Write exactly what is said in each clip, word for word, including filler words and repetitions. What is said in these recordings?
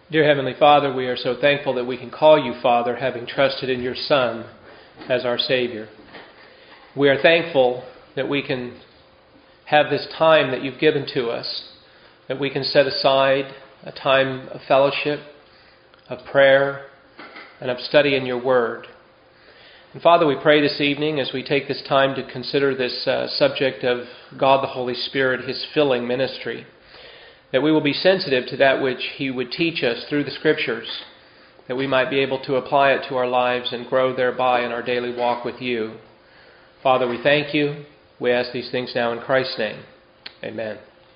Dear Heavenly Father, we are so thankful that we can call you Father, having trusted in your Son as our Savior. We are thankful that we can have this time that you've given to us, that we can set aside a time of fellowship, of prayer, and of study in your Word. And Father, we pray this evening as we take this time to consider this uh, subject of God the Holy Spirit, His filling ministry, that we will be sensitive to that which He would teach us through the Scriptures, that we might be able to apply it to our lives and grow thereby in our daily walk with you. Father, we thank you. We ask these things now in Christ's name. Amen.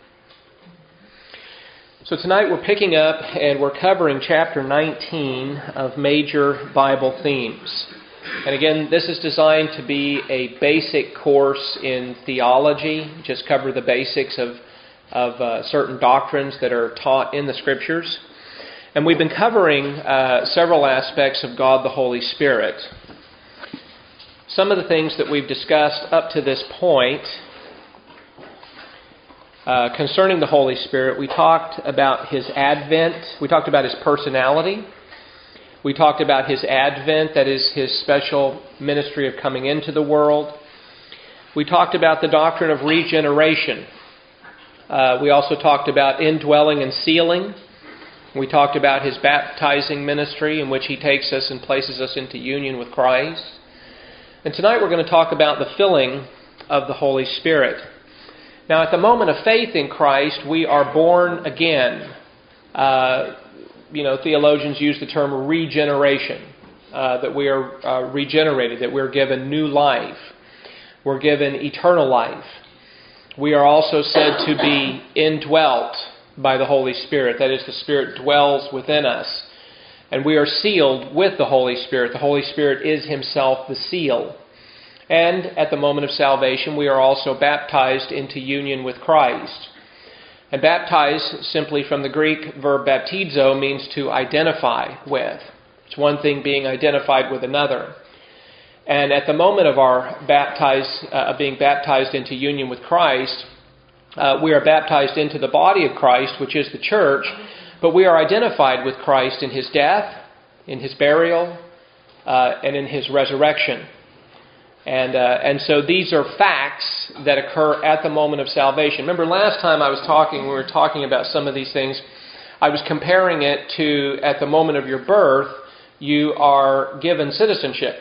So tonight we're picking up and we're covering chapter nineteen of Major Bible Themes. And again, this is designed to be a basic course in theology, just cover the basics of of uh, certain doctrines that are taught in the Scriptures. And we've been covering uh, several aspects of God the Holy Spirit. Some of the things that we've discussed up to this point uh, concerning the Holy Spirit, we talked about His advent, we talked about His personality, we talked about His advent, that is His special ministry of coming into the world. We talked about the doctrine of regeneration. Uh, we also talked about indwelling and sealing. We talked about His baptizing ministry in which He takes us and places us into union with Christ. And tonight we're going to talk about the filling of the Holy Spirit. Now, at the moment of faith in Christ, we are born again. Uh, you know, theologians use the term regeneration, uh, that we are uh, regenerated, that we're given new life. We're given eternal life. We are also said to be indwelt by the Holy Spirit. That is, the Spirit dwells within us. And we are sealed with the Holy Spirit. The Holy Spirit is Himself the seal. And at the moment of salvation, we are also baptized into union with Christ. And baptize, simply from the Greek verb baptizo, means to identify with. It's one thing being identified with another. And at the moment of our baptized, uh, being baptized into union with Christ, uh, we are baptized into the body of Christ, which is the church, but we are identified with Christ in His death, in His burial, uh, and in His resurrection. And uh, and so these are facts that occur at the moment of salvation. Remember, last time I was talking, we were talking about some of these things, I was comparing it to, at the moment of your birth, you are given citizenship.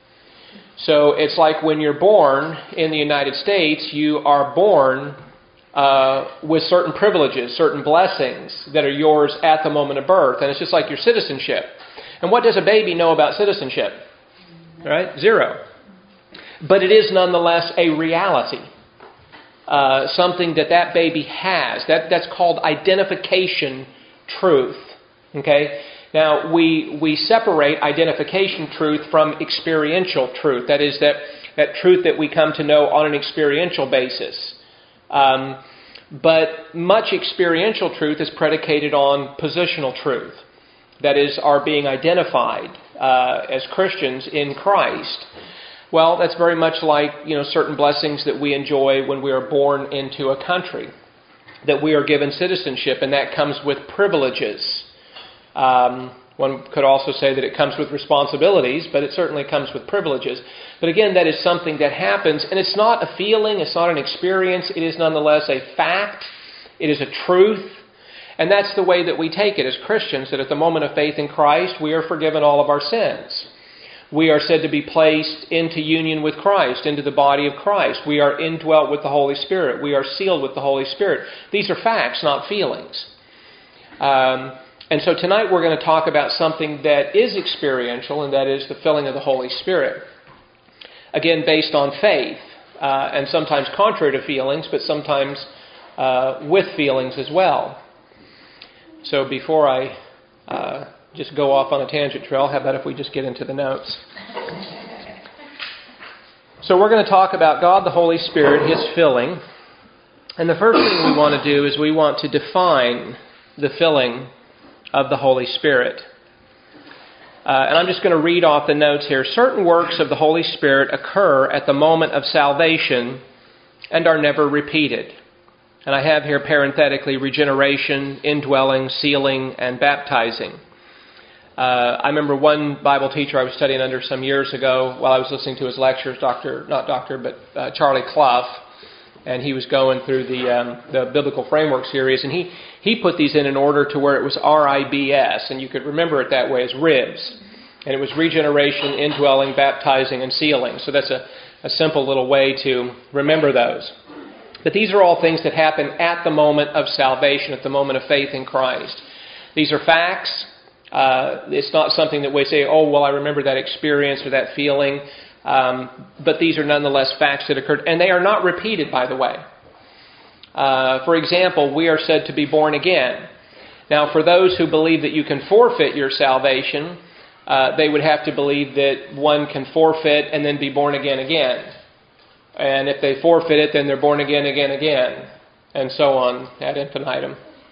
So it's like when you're born in the United States, you are born uh, with certain privileges, certain blessings that are yours at the moment of birth. And it's just like your citizenship. And what does a baby know about citizenship? Right? Zero. But it is nonetheless a reality. Uh, something that that baby has. That, that's called identification truth. Okay? Now, we we separate identification truth from experiential truth. That is, that, that truth that we come to know on an experiential basis. Um, but much experiential truth is predicated on positional truth. That is, our being identified uh, as Christians in Christ. Well, that's very much like, you know, certain blessings that we enjoy when we are born into a country. That we are given citizenship, and that comes with privileges. Um, one could also say that it comes with responsibilities, but it certainly comes with privileges. But again, that is something that happens, and it's not a feeling, it's not an experience, it is nonetheless a fact, it is a truth, and that's the way that we take it as Christians, that at the moment of faith in Christ, we are forgiven all of our sins. We are said to be placed into union with Christ, into the body of Christ. We are indwelt with the Holy Spirit. We are sealed with the Holy Spirit. These are facts, not feelings. Um... And so tonight we're going to talk about something that is experiential, and that is the filling of the Holy Spirit. Again, based on faith, uh, and sometimes contrary to feelings, but sometimes uh, with feelings as well. So before I uh, just go off on a tangent trail, how about if we just get into the notes? So we're going to talk about God the Holy Spirit, His filling. And the first thing we want to do is we want to define the filling of the Holy Spirit. Uh, and I'm just going to read off the notes here. Certain works of the Holy Spirit occur at the moment of salvation and are never repeated. And I have here parenthetically regeneration, indwelling, sealing, and baptizing. Uh, I remember one Bible teacher I was studying under some years ago while I was listening to his lectures, Doctor not Doctor, but uh, Charlie Clough, and he was going through the um, the Biblical Framework series, and he, he put these in an order to where it was R I B S, and you could remember it that way as ribs. And it was regeneration, indwelling, baptizing, and sealing. So that's a, a simple little way to remember those. But these are all things that happen at the moment of salvation, at the moment of faith in Christ. These are facts. Uh, it's not something that we say, oh, well, I remember that experience or that feeling. Um, but these are nonetheless facts that occurred. And they are not repeated, by the way. Uh, for example, we are said to be born again. Now, for those who believe that you can forfeit your salvation, uh, they would have to believe that one can forfeit and then be born again again. And if they forfeit it, then they're born again, again, again, and so on ad infinitum.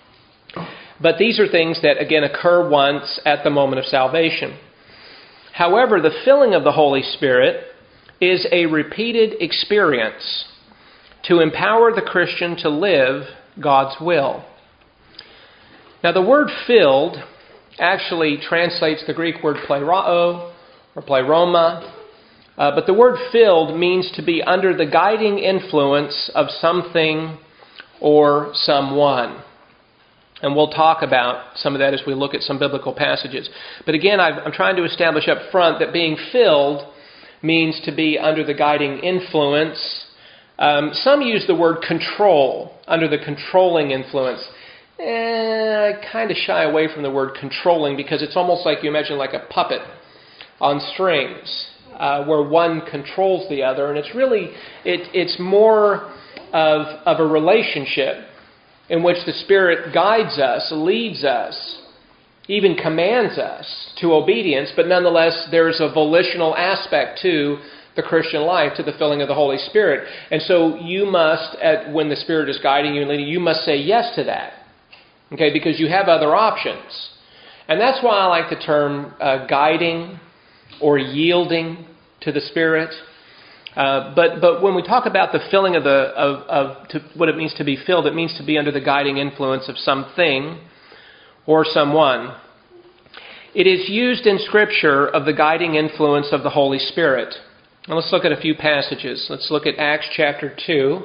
But these are things that, again, occur once at the moment of salvation. However, the filling of the Holy Spirit is a repeated experience to empower the Christian to live God's will. Now, the word filled actually translates the Greek word plerao or pleroma. Uh, but the word filled means to be under the guiding influence of something or someone. And we'll talk about some of that as we look at some biblical passages. But again, I've, I'm trying to establish up front that being filled means to be under the guiding influence. Um, some use the word control, under the controlling influence. Eh, I kind of shy away from the word controlling because it's almost like you imagine like a puppet on strings. Uh, where one controls the other, and it's really, it, it's more of, of a relationship in which the Spirit guides us, leads us, even commands us to obedience, but nonetheless there's a volitional aspect to the Christian life, to the filling of the Holy Spirit. And so you must, at, when the Spirit is guiding you and leading you, you must say yes to that, okay, because you have other options. And that's why I like the term uh, guiding or yielding to the Spirit. Uh, but but when we talk about the filling of the of, of to, what it means to be filled, it means to be under the guiding influence of something or someone. It is used in Scripture of the guiding influence of the Holy Spirit. Now let's look at a few passages. Let's look at Acts chapter two.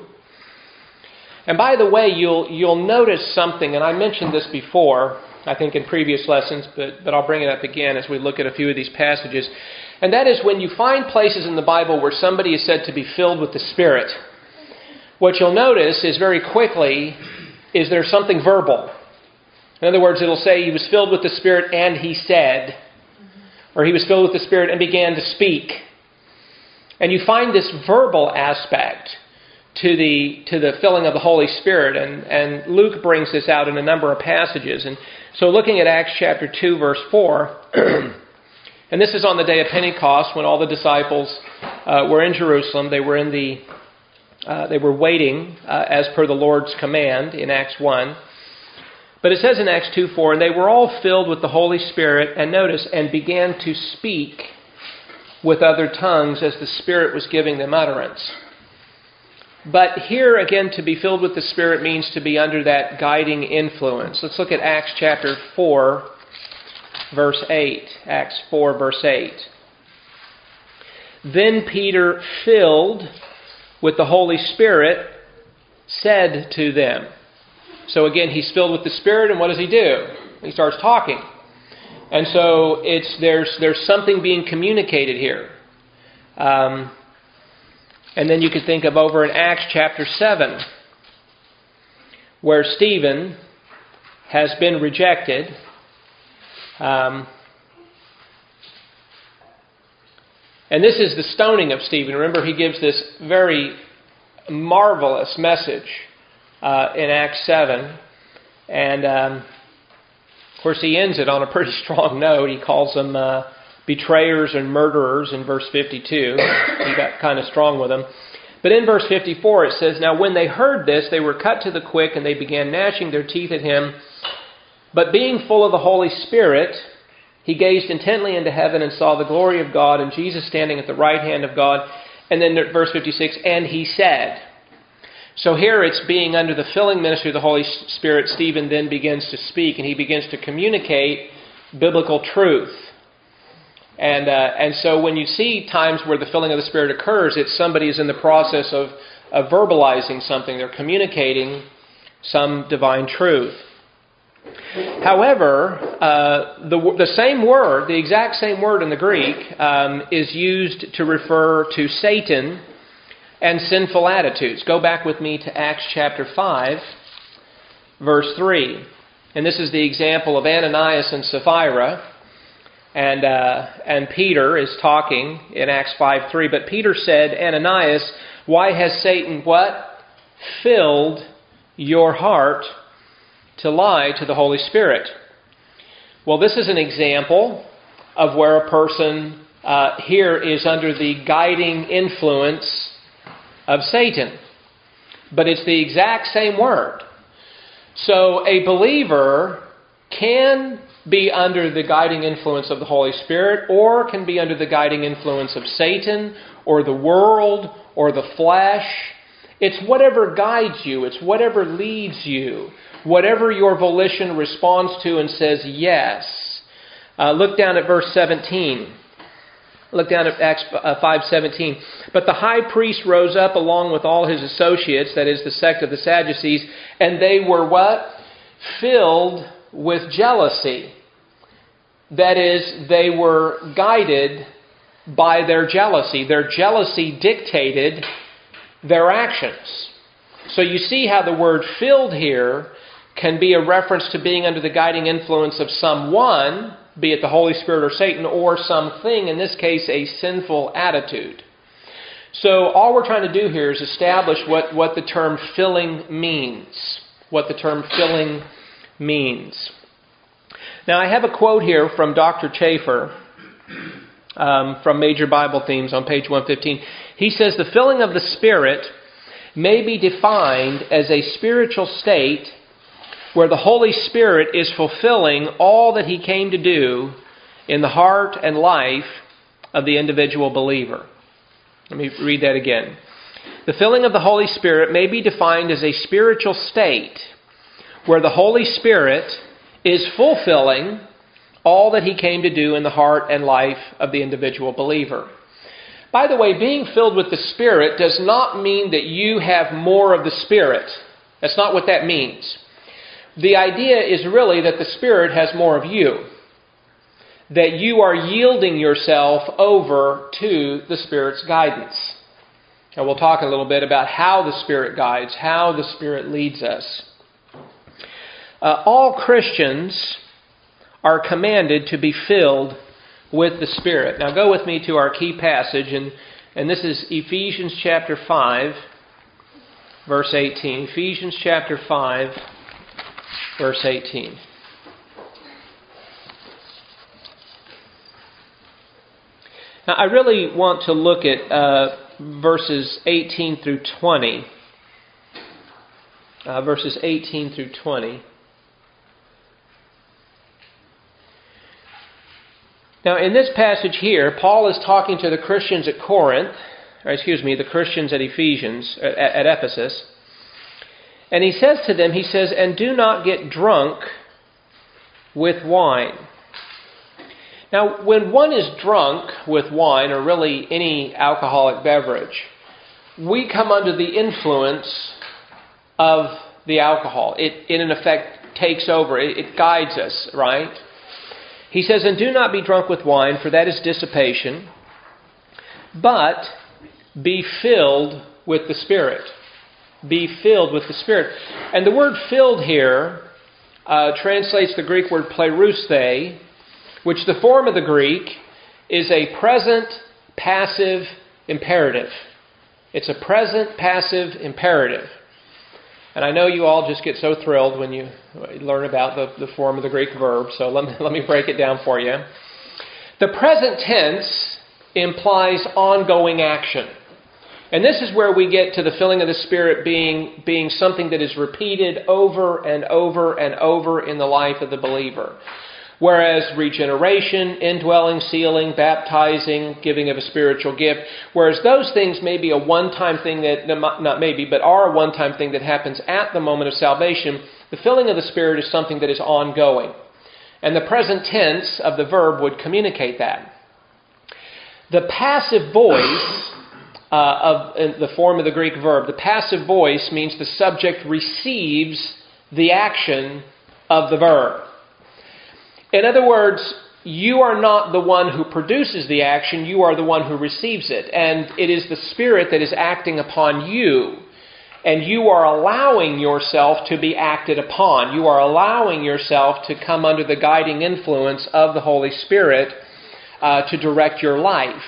And by the way, you'll you'll notice something, and I mentioned this before, I think in previous lessons, but, but I'll bring it up again as we look at a few of these passages. And that is when you find places in the Bible where somebody is said to be filled with the Spirit, what you'll notice is very quickly is there something verbal. In other words, it'll say he was filled with the Spirit and he said, or he was filled with the Spirit and began to speak. And you find this verbal aspect to the to the filling of the Holy Spirit. And, and Luke brings this out in a number of passages. And so looking at Acts chapter two, verse four, and this is on the day of Pentecost when all the disciples uh, were in Jerusalem. They were in the uh, they were waiting uh, as per the Lord's command in Acts one. But it says in Acts two four, and they were all filled with the Holy Spirit, and notice, and began to speak with other tongues as the Spirit was giving them utterance. But here again, to be filled with the Spirit means to be under that guiding influence. Let's look at Acts chapter four, verse eight. Acts four, verse eight. Then Peter, filled with the Holy Spirit, said to them. So again, he's filled with the Spirit, and what does he do? He starts talking. And so it's there's there's something being communicated here. Um, and then you could think of over in Acts chapter seven, where Stephen has been rejected. Um, and this is the stoning of Stephen. Remember, he gives this very marvelous message uh, in Acts seven. And, um, of course, he ends it on a pretty strong note. He calls them uh, betrayers and murderers in verse fifty-two. He got kind of strong with them. But in verse fifty-four it says, "Now when they heard this, they were cut to the quick, and they began gnashing their teeth at him. But being full of the Holy Spirit, he gazed intently into heaven and saw the glory of God and Jesus standing at the right hand of God." And then verse fifty-six, "And he said." So here it's being under the filling ministry of the Holy Spirit. Stephen then begins to speak, and he begins to communicate biblical truth. And uh, and so when you see times where the filling of the Spirit occurs, it's somebody is in the process of, of verbalizing something. They're communicating some divine truth. However, uh, the the same word, the exact same word in the Greek, um, is used to refer to Satan and sinful attitudes. Go back with me to Acts chapter five, verse three. And this is the example of Ananias and Sapphira. And uh, and Peter is talking in Acts five three. But Peter said, Ananias, why has Satan what? Filled your heart to lie to the Holy Spirit. Well, this is an example of where a person uh, here is under the guiding influence of Satan. But it's the exact same word. So a believer can be under the guiding influence of the Holy Spirit, or can be under the guiding influence of Satan, or the world, or the flesh. It's whatever guides you. It's whatever leads you. Whatever your volition responds to and says yes. Uh, look down at verse seventeen. Look down at Acts five seventeen. But the high priest rose up along with all his associates, that is the sect of the Sadducees, and they were what? Filled with jealousy. That is, they were guided by their jealousy. Their jealousy dictated their actions. So you see how the word filled here can be a reference to being under the guiding influence of someone, be it the Holy Spirit or Satan, or something, in this case a sinful attitude. So all we're trying to do here is establish what, what the term filling means. What the term filling means. Now I have a quote here from Doctor Chafer um, from Major Bible Themes on page one fifteen. He says, the filling of the Spirit may be defined as a spiritual state where the Holy Spirit is fulfilling all that He came to do in the heart and life of the individual believer. Let me read that again. The filling of the Holy Spirit may be defined as a spiritual state where the Holy Spirit is fulfilling all that He came to do in the heart and life of the individual believer. By the way, being filled with the Spirit does not mean that you have more of the Spirit. That's not what that means. The idea is really that the Spirit has more of you. That you are yielding yourself over to the Spirit's guidance. And we'll talk a little bit about how the Spirit guides, how the Spirit leads us. Uh, all Christians are commanded to be filled with the Spirit. Now go with me to our key passage, and, and this is Ephesians chapter five, verse eighteen. Ephesians chapter five, verse eighteen. Now I really want to look at uh, verses eighteen through twenty. Uh, verses eighteen through twenty. Now, in this passage here, Paul is talking to the Christians at Corinth, or excuse me, the Christians at Ephesians, at, at Ephesus. And he says to them, he says, and do not get drunk with wine. Now, when one is drunk with wine, or really any alcoholic beverage, we come under the influence of the alcohol. It, it in effect, takes over. It, it guides us, right? He says, and do not be drunk with wine, for that is dissipation, but be filled with the Spirit. Be filled with the Spirit. And the word filled here uh, translates the Greek word plerusthe, which the form of the Greek is a present passive imperative. It's a present passive imperative. And I know you all just get so thrilled when you learn about the, the form of the Greek verb, so let me, let me break it down for you. The present tense implies ongoing action. And this is where we get to the filling of the Spirit being, being something that is repeated over and over and over in the life of the believer. Whereas regeneration, indwelling, sealing, baptizing, giving of a spiritual gift, whereas those things may be a one-time thing that, not maybe, but are a one-time thing that happens at the moment of salvation, the filling of the Spirit is something that is ongoing. And the present tense of the verb would communicate that. The passive voice uh, of in the form of the Greek verb, the passive voice means the subject receives the action of the verb. In other words, you are not the one who produces the action, you are the one who receives it. And it is the Spirit that is acting upon you. And you are allowing yourself to be acted upon. You are allowing yourself to come under the guiding influence of the Holy Spirit uh, to direct your life.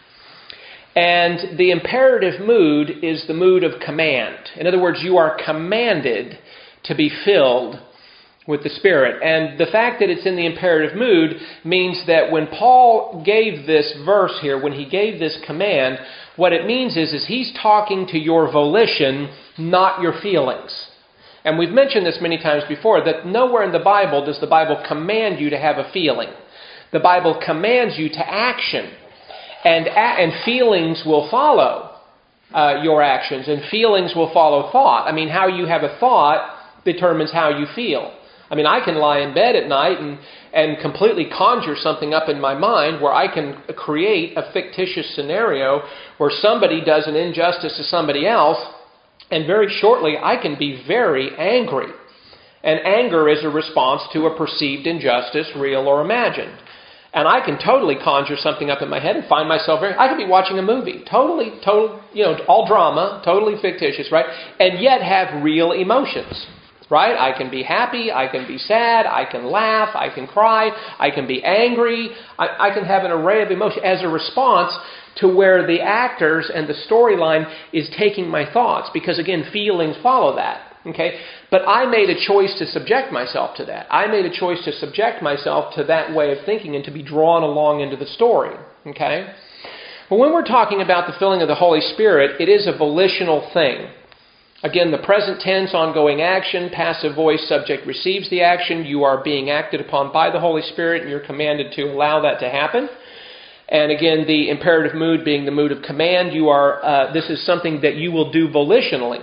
And the imperative mood is the mood of command. In other words, you are commanded to be filled with the Spirit. And the fact that it's in the imperative mood means that when Paul gave this verse here, when he gave this command, what it means is, is he's talking to your volition, not your feelings. And we've mentioned this many times before, that nowhere in the Bible does the Bible command you to have a feeling. The Bible commands you to action. And, and feelings will follow uh, your actions, and feelings will follow thought. I mean, how you have a thought determines how you feel. I mean, I can lie in bed at night and, and completely conjure something up in my mind where I can create a fictitious scenario where somebody does an injustice to somebody else, and very shortly I can be very angry. And anger is a response to a perceived injustice, real or imagined. And I can totally conjure something up in my head and find myself very... I could be watching a movie, totally, total, you know, all drama, totally fictitious, right? And yet have real emotions, right? I can be happy, I can be sad, I can laugh, I can cry, I can be angry. I, I can have an array of emotions as a response to where the actors and the storyline is taking my thoughts. Because again, feelings follow that. Okay, but I made a choice to subject myself to that. I made a choice to subject myself to that way of thinking and to be drawn along into the story. Okay? Well, when we're talking about the filling of the Holy Spirit, it is a volitional thing. Again, the present tense, ongoing action, passive voice, subject receives the action. You are being acted upon by the Holy Spirit, and you're commanded to allow that to happen. And again, the imperative mood being the mood of command. You are. Uh, this is something that you will do volitionally.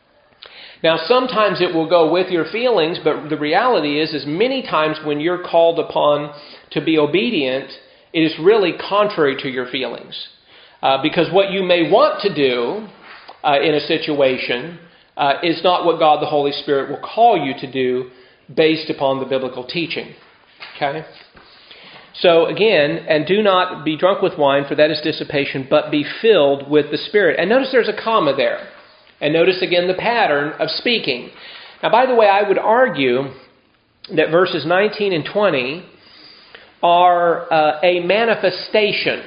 Now, sometimes it will go with your feelings, but the reality is, is many times when you're called upon to be obedient, it is really contrary to your feelings. Uh, because what you may want to do uh, in a situation uh, is not what God the Holy Spirit will call you to do based upon the biblical teaching. Okay? So again, and do not be drunk with wine, for that is dissipation, but be filled with the Spirit. And notice there's a comma there. And notice again the pattern of speaking. Now, by the way, I would argue that verses nineteen and twenty are uh, a manifestation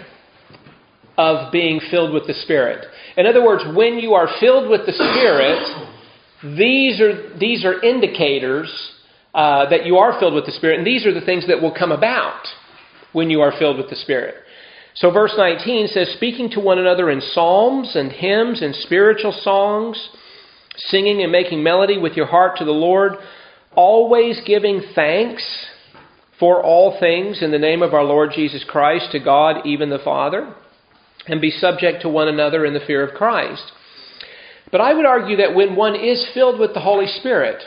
of being filled with the Spirit. In other words, when you are filled with the Spirit, these are these are indicators uh, that you are filled with the Spirit, and these are the things that will come about when you are filled with the Spirit. So verse nineteen says, speaking to one another in psalms and hymns and spiritual songs, singing and making melody with your heart to the Lord, always giving thanks for all things in the name of our Lord Jesus Christ to God, even the Father, and be subject to one another in the fear of Christ. But I would argue that when one is filled with the Holy Spirit,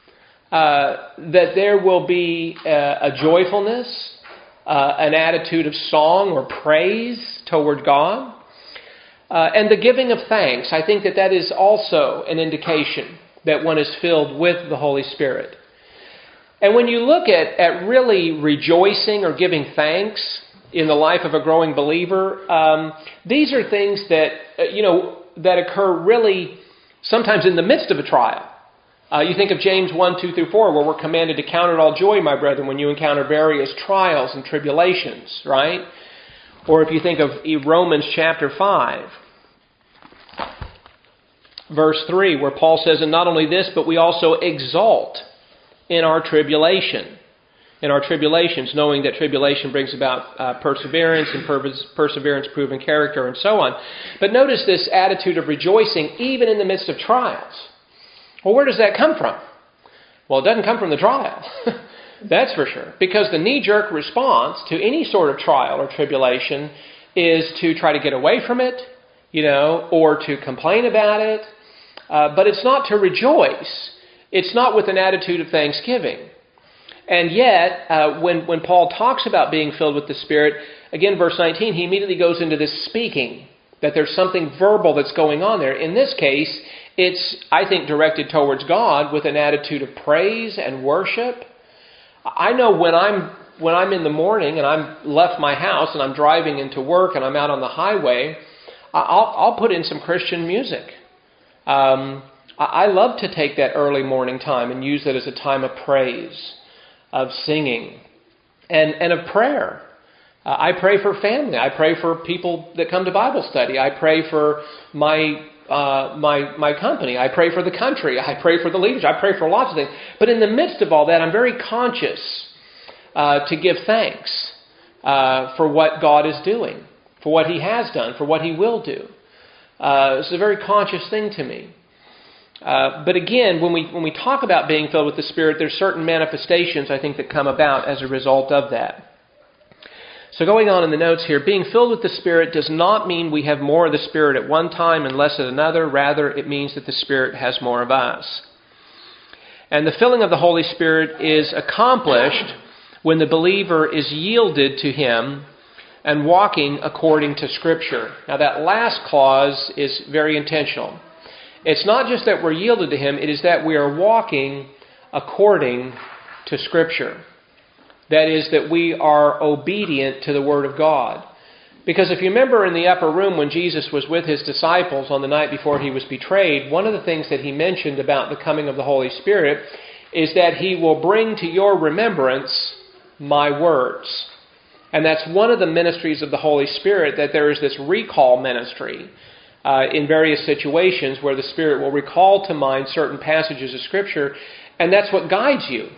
uh, that there will be a, a joyfulness, Uh, an attitude of song or praise toward God. Uh, and the giving of thanks. I think that that is also an indication that one is filled with the Holy Spirit. And when you look at, at really rejoicing or giving thanks in the life of a growing believer, um, these are things that, uh, you know, that occur really sometimes in the midst of a trial. Uh, you think of James one, two through four, where we're commanded to count it all joy, my brethren, when you encounter various trials and tribulations, right? Or if you think of Romans chapter five, verse three, where Paul says, and not only this, but we also exult in our tribulation, in our tribulations, knowing that tribulation brings about uh, perseverance, and per- perseverance proven character, and so on. But notice this attitude of rejoicing even in the midst of trials. Well, where does that come from? Well, it doesn't come from the trial. That's for sure. Because the knee-jerk response to any sort of trial or tribulation is to try to get away from it, you know, or to complain about it. Uh, but it's not to rejoice. It's not with an attitude of thanksgiving. And yet, uh, when, when Paul talks about being filled with the Spirit, again, verse nineteen, he immediately goes into this speaking, that there's something verbal that's going on there. In this case, it's, I think, directed towards God with an attitude of praise and worship. I know when I'm when I'm in the morning and I'm left my house and I'm driving into work and I'm out on the highway, I'll, I'll put in some Christian music. Um, I love to take that early morning time and use it as a time of praise, of singing, and, and of prayer. Uh, I pray for family. I pray for people that come to Bible study. I pray for my uh, my my company. I pray for the country. I pray for the leaders. I pray for lots of things. But in the midst of all that, I'm very conscious uh, to give thanks uh, for what God is doing, for what He has done, for what He will do. Uh, it's a very conscious thing to me. Uh, but again, when we when we talk about being filled with the Spirit, there's certain manifestations, I think, that come about as a result of that. So going on in the notes here, being filled with the Spirit does not mean we have more of the Spirit at one time and less at another. Rather, it means that the Spirit has more of us. And the filling of the Holy Spirit is accomplished when the believer is yielded to Him and walking according to Scripture. Now that last clause is very intentional. It's not just that we're yielded to Him, it is that we are walking according to Scripture. That is, that we are obedient to the Word of God. Because if you remember in the upper room when Jesus was with His disciples on the night before He was betrayed, one of the things that He mentioned about the coming of the Holy Spirit is that He will bring to your remembrance my words. And that's one of the ministries of the Holy Spirit, that there is this recall ministry uh, in various situations where the Spirit will recall to mind certain passages of Scripture, and that's what guides you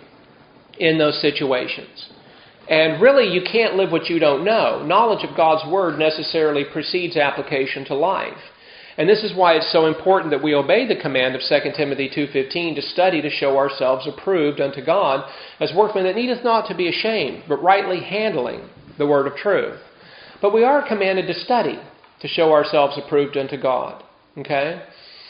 in those situations. And really, you can't live what you don't know. Knowledge of God's Word necessarily precedes application to life. And this is why it's so important that we obey the command of Second Timothy two fifteen to study to show ourselves approved unto God as workmen that needeth not to be ashamed, but rightly handling the word of truth. But we are commanded to study to show ourselves approved unto God. Okay?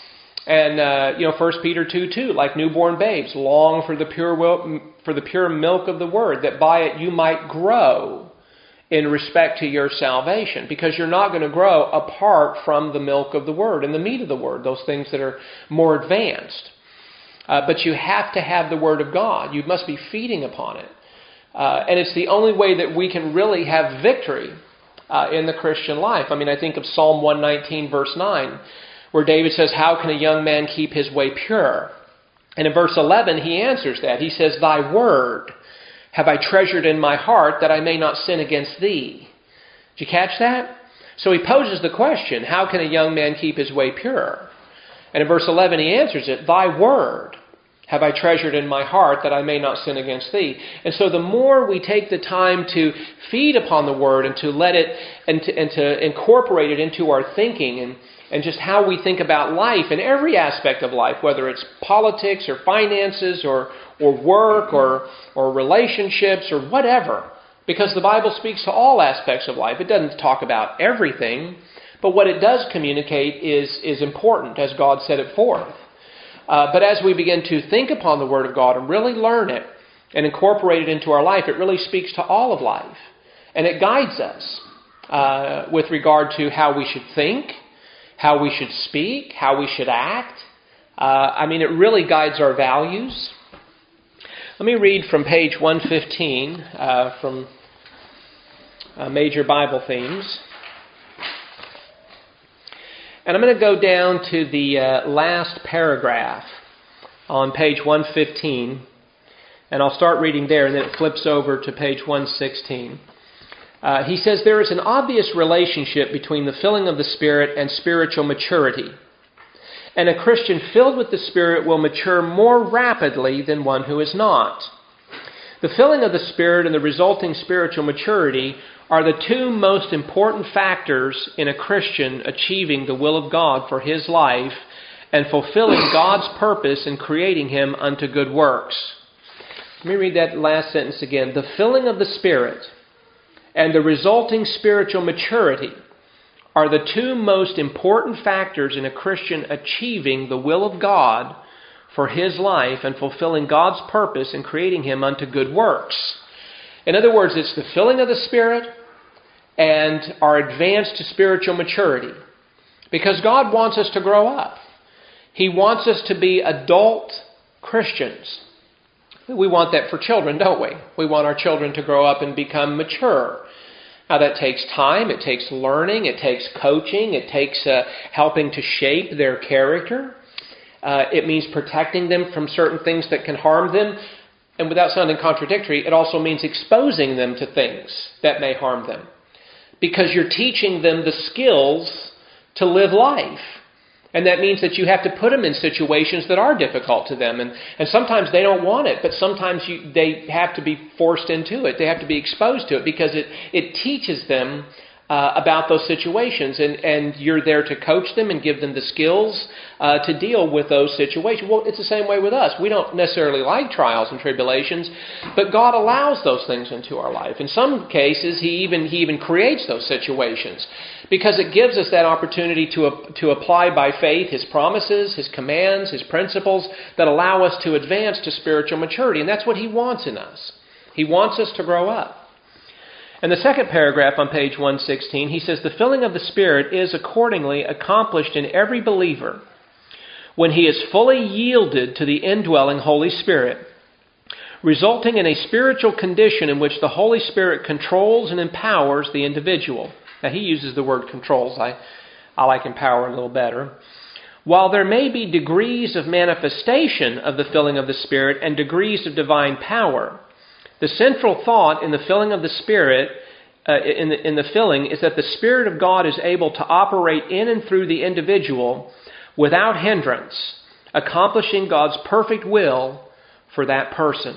And, uh, you know, First Peter two two, like newborn babes, long for the pure will, for the pure milk of the Word, that by it you might grow in respect to your salvation. Because you're not going to grow apart from the milk of the Word and the meat of the Word, those things that are more advanced. Uh, but you have to have the Word of God. You must be feeding upon it. Uh, and it's the only way that we can really have victory uh, in the Christian life. I mean, I think of Psalm one nineteen, verse nine, where David says, how can a young man keep his way pure? And in verse eleven, he answers that. He says, thy word have I treasured in my heart that I may not sin against thee. Did you catch that? So he poses the question, how can a young man keep his way pure? And in verse eleven, he answers it, thy word have I treasured in my heart that I may not sin against thee. And so the more we take the time to feed upon the Word and to let it, and to, and to incorporate it into our thinking and, and just how we think about life in every aspect of life, whether it's politics or finances or, or work or, or relationships or whatever, because the Bible speaks to all aspects of life. It doesn't talk about everything, but what it does communicate is, is important as God set it forth. Uh, but as we begin to think upon the Word of God and really learn it and incorporate it into our life, it really speaks to all of life. And it guides us uh, with regard to how we should think, how we should speak, how we should act. Uh, I mean, it really guides our values. Let me read from page one fifteen uh, from uh, Major Bible Themes. And I'm going to go down to the uh, last paragraph on page one fifteen. And I'll start reading there, and then it flips over to page one sixteen. Uh, he says, there is an obvious relationship between the filling of the Spirit and spiritual maturity. And a Christian filled with the Spirit will mature more rapidly than one who is not. The filling of the Spirit and the resulting spiritual maturity are the two most important factors in a Christian achieving the will of God for his life and fulfilling God's purpose in creating him unto good works. Let me read that last sentence again. The filling of the Spirit and the resulting spiritual maturity are the two most important factors in a Christian achieving the will of God for his life and fulfilling God's purpose in creating him unto good works. In other words, it's the filling of the Spirit and our advance to spiritual maturity. Because God wants us to grow up. He wants us to be adult Christians. We want that for children, don't we? We want our children to grow up and become mature. Now that takes time, it takes learning, it takes coaching, it takes uh, helping to shape their character. Uh, it means protecting them from certain things that can harm them. And without sounding contradictory, it also means exposing them to things that may harm them. Because you're teaching them the skills to live life. And that means that you have to put them in situations that are difficult to them. And, and sometimes they don't want it, but sometimes you, they have to be forced into it. They have to be exposed to it because it, it teaches them uh, about those situations. And, and you're there to coach them and give them the skills uh, to deal with those situations. Well, it's the same way with us. We don't necessarily like trials and tribulations, but God allows those things into our life. In some cases, He even, he even creates those situations, because it gives us that opportunity to, to apply by faith His promises, His commands, His principles that allow us to advance to spiritual maturity. And that's what He wants in us. He wants us to grow up. In the second paragraph on page one sixteen, he says, the filling of the Spirit is accordingly accomplished in every believer when he is fully yielded to the indwelling Holy Spirit, resulting in a spiritual condition in which the Holy Spirit controls and empowers the individual. Now, he uses the word controls. I, I like empower a little better. While there may be degrees of manifestation of the filling of the Spirit and degrees of divine power, the central thought in the filling of the Spirit, uh, in, the, in the filling, is that the Spirit of God is able to operate in and through the individual without hindrance, accomplishing God's perfect will for that person.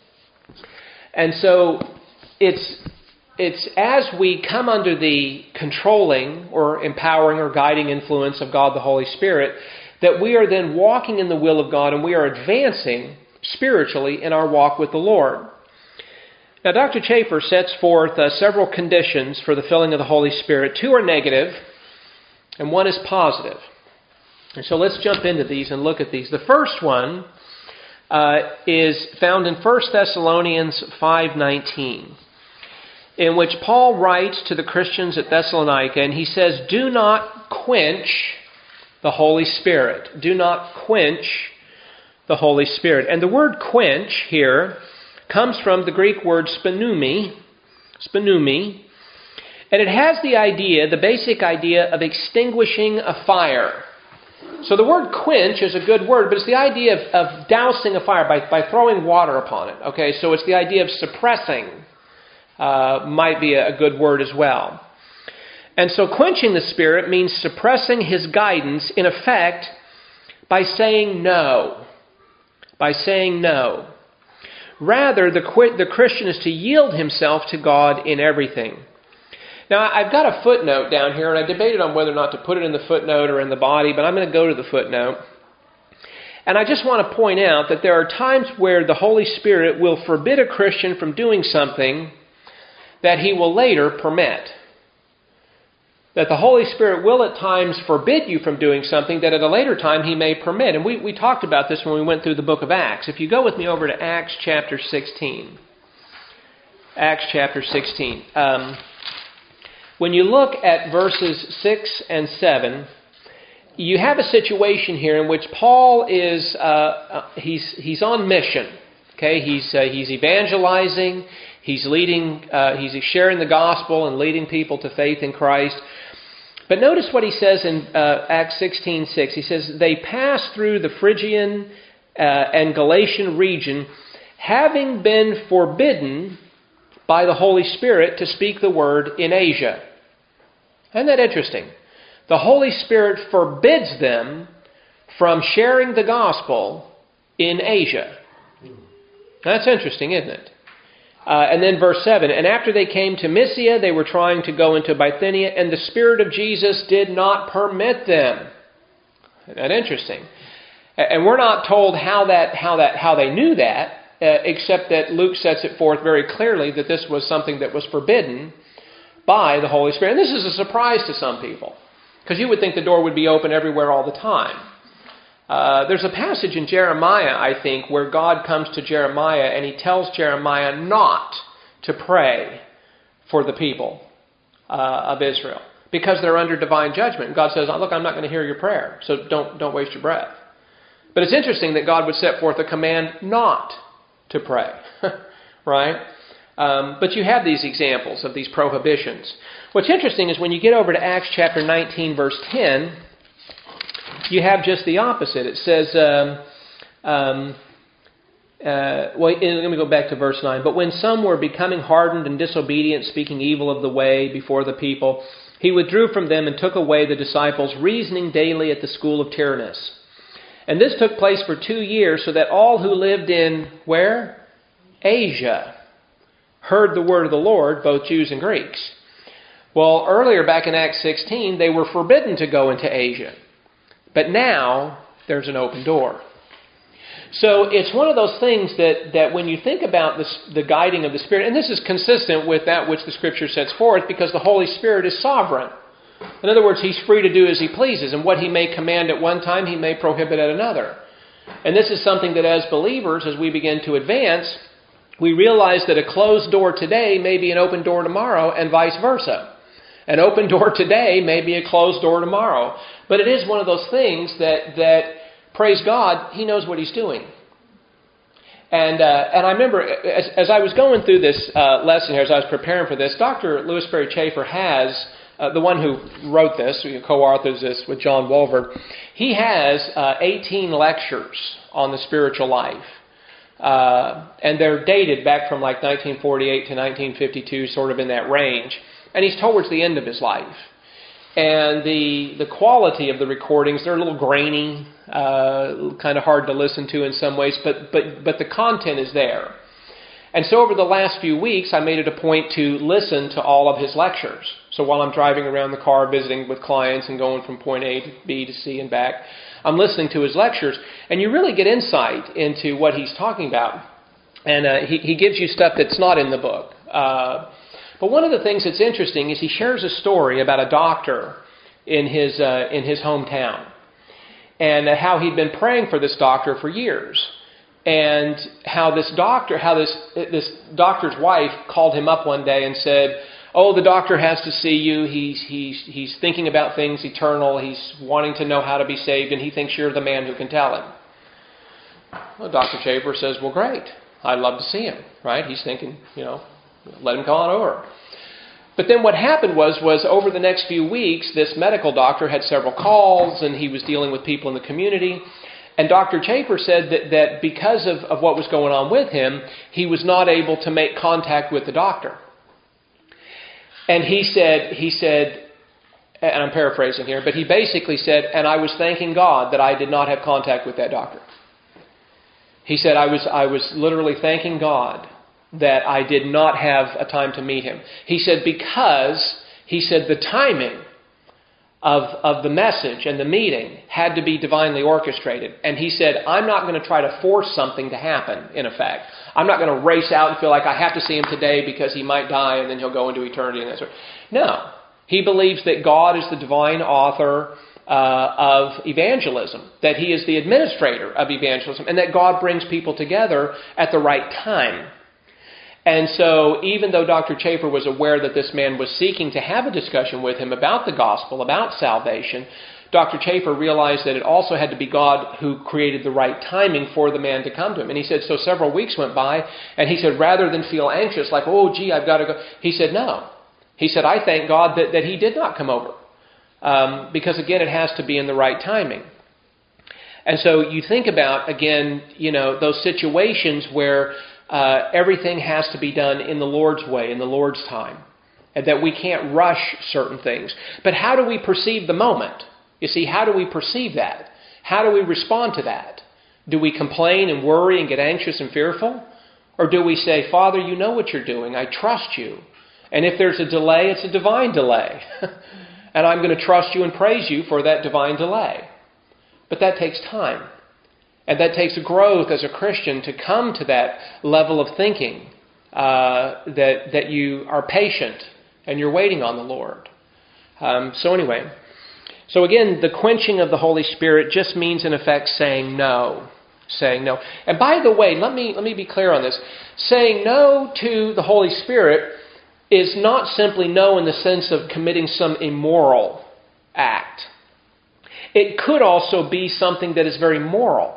And so it's it's as we come under the controlling or empowering or guiding influence of God the Holy Spirit that we are then walking in the will of God and we are advancing spiritually in our walk with the Lord. Now, Doctor Chafer sets forth uh, several conditions for the filling of the Holy Spirit. Two are negative and one is positive. And so let's jump into these and look at these. The first one uh, is found in First Thessalonians five nineteen, in which Paul writes to the Christians at Thessalonica, and he says, do not quench the Holy Spirit. Do not quench the Holy Spirit. And the word quench here comes from the Greek word spanumi, spanumi, and it has the idea, the basic idea of extinguishing a fire. So the word quench is a good word, but it's the idea of, of dousing a fire by, by throwing water upon it. Okay, so it's the idea of suppressing. Uh, might be a, a good word as well. And so quenching the Spirit means suppressing His guidance, in effect, by saying no. By saying no. Rather, the, the Christian is to yield himself to God in everything. Now, I've got a footnote down here, and I debated on whether or not to put it in the footnote or in the body, but I'm going to go to the footnote. And I just want to point out that there are times where the Holy Spirit will forbid a Christian from doing something that He will later permit. That the Holy Spirit will at times forbid you from doing something that at a later time He may permit. And we, we talked about this when we went through the book of Acts. If you go with me over to Acts chapter sixteen. Acts chapter sixteen. Um, when you look at verses six and seven, you have a situation here in which Paul is, uh, he's, he's on mission. Okay, he's, uh, he's evangelizing. He's leading, uh, he's sharing the gospel and leading people to faith in Christ. But notice what he says in uh, Acts sixteen six. He says, they passed through the Phrygian uh, and Galatian region, having been forbidden by the Holy Spirit to speak the word in Asia. Isn't that interesting? The Holy Spirit forbids them from sharing the gospel in Asia. That's interesting, isn't it? Uh, and then verse seven, and after they came to Mysia, they were trying to go into Bithynia, and the Spirit of Jesus did not permit them. Isn't that interesting? And we're not told how that, how that, how they knew that. uh, except that Luke sets it forth very clearly that this was something that was forbidden by the Holy Spirit. And this is a surprise to some people, because you would think the door would be open everywhere all the time. Uh, there's a passage in Jeremiah, I think, where God comes to Jeremiah and he tells Jeremiah not to pray for the people uh, of Israel because they're under divine judgment. And God says, oh, look, I'm not going to hear your prayer, so don't, don't waste your breath. But it's interesting that God would set forth a command not to pray, right? Um, but you have these examples of these prohibitions. What's interesting is when you get over to Acts chapter nineteen, verse ten, you have just the opposite. It says, um, um, uh, well, let me go back to verse nine. But when some were becoming hardened and disobedient, speaking evil of the way before the people, he withdrew from them and took away the disciples, reasoning daily at the school of Tyrannus. And this took place for two years, so that all who lived in, where? Asia, heard the word of the Lord, both Jews and Greeks. Well, earlier back in Acts sixteen, they were forbidden to go into Asia. But now, there's an open door. So it's one of those things that, that when you think about this, the guiding of the Spirit, and this is consistent with that which the Scripture sets forth, because the Holy Spirit is sovereign. In other words, He's free to do as He pleases, and what He may command at one time, He may prohibit at another. And this is something that as believers, as we begin to advance, we realize that a closed door today may be an open door tomorrow, and vice versa. An open door today may be a closed door tomorrow. But it is one of those things that, that praise God, He knows what He's doing. And uh, and I remember, as, as I was going through this uh, lesson here, as I was preparing for this, Doctor Louis Sperry Chafer has, uh, the one who wrote this, who co-authors this with John Walvoord, he has uh, eighteen lectures on the spiritual life. Uh, and they're dated back from like nineteen forty-eight to nineteen fifty-two, sort of in that range. And he's towards the end of his life. And the the quality of the recordings, they're a little grainy, uh, kind of hard to listen to in some ways, but, but, but the content is there. And so over the last few weeks, I made it a point to listen to all of his lectures. So while I'm driving around the car, visiting with clients and going from point A to B to C and back, I'm listening to his lectures. And you really get insight into what he's talking about. And uh, he, he gives you stuff that's not in the book. Uh But one of the things that's interesting is he shares a story about a doctor in his uh, in his hometown, and uh, how he'd been praying for this doctor for years, and how this doctor, how this this doctor's wife called him up one day and said, "Oh, the doctor has to see you. He's he's he's thinking about things eternal. He's wanting to know how to be saved, and he thinks you're the man who can tell him." Well, Doctor Chafer says, "Well, great. I'd love to see him." Right? He's thinking, you know. Let him come on over. But then what happened was, was over the next few weeks, this medical doctor had several calls, and he was dealing with people in the community. And Doctor Chafer said that, that because of, of what was going on with him, he was not able to make contact with the doctor. And he said, he said, and I'm paraphrasing here, but he basically said, and I was thanking God that I did not have contact with that doctor. He said, I was, I was literally thanking God that I did not have a time to meet him. He said, because, he said, the timing of, of the message and the meeting had to be divinely orchestrated. And he said, I'm not going to try to force something to happen, in effect. I'm not going to race out and feel like I have to see him today because he might die and then he'll go into eternity and that sort of. No. He believes that God is the divine author uh, of evangelism, that He is the administrator of evangelism, and that God brings people together at the right time. And so even though Doctor Chafer was aware that this man was seeking to have a discussion with him about the gospel, about salvation, Doctor Chafer realized that it also had to be God who created the right timing for the man to come to him. And he said, so several weeks went by, and he said, rather than feel anxious, like, oh, gee, I've got to go, he said, no. He said, I thank God that, that he did not come over. Um, because, again, it has to be in the right timing. And so you think about, again, you know, those situations where Uh, everything has to be done in the Lord's way, in the Lord's time, and that we can't rush certain things. But how do we perceive the moment? You see, how do we perceive that? How do we respond to that? Do we complain and worry and get anxious and fearful? Or do we say, Father, you know what you're doing. I trust you. And if there's a delay, it's a divine delay. And I'm going to trust you and praise you for that divine delay. But that takes time. And that takes growth as a Christian to come to that level of thinking, uh, that that you are patient and you're waiting on the Lord. Um, so anyway, so again, the quenching of the Holy Spirit just means in effect saying no. Saying no. And by the way, let me let me be clear on this. Saying no to the Holy Spirit is not simply no in the sense of committing some immoral act. It could also be something that is very moral.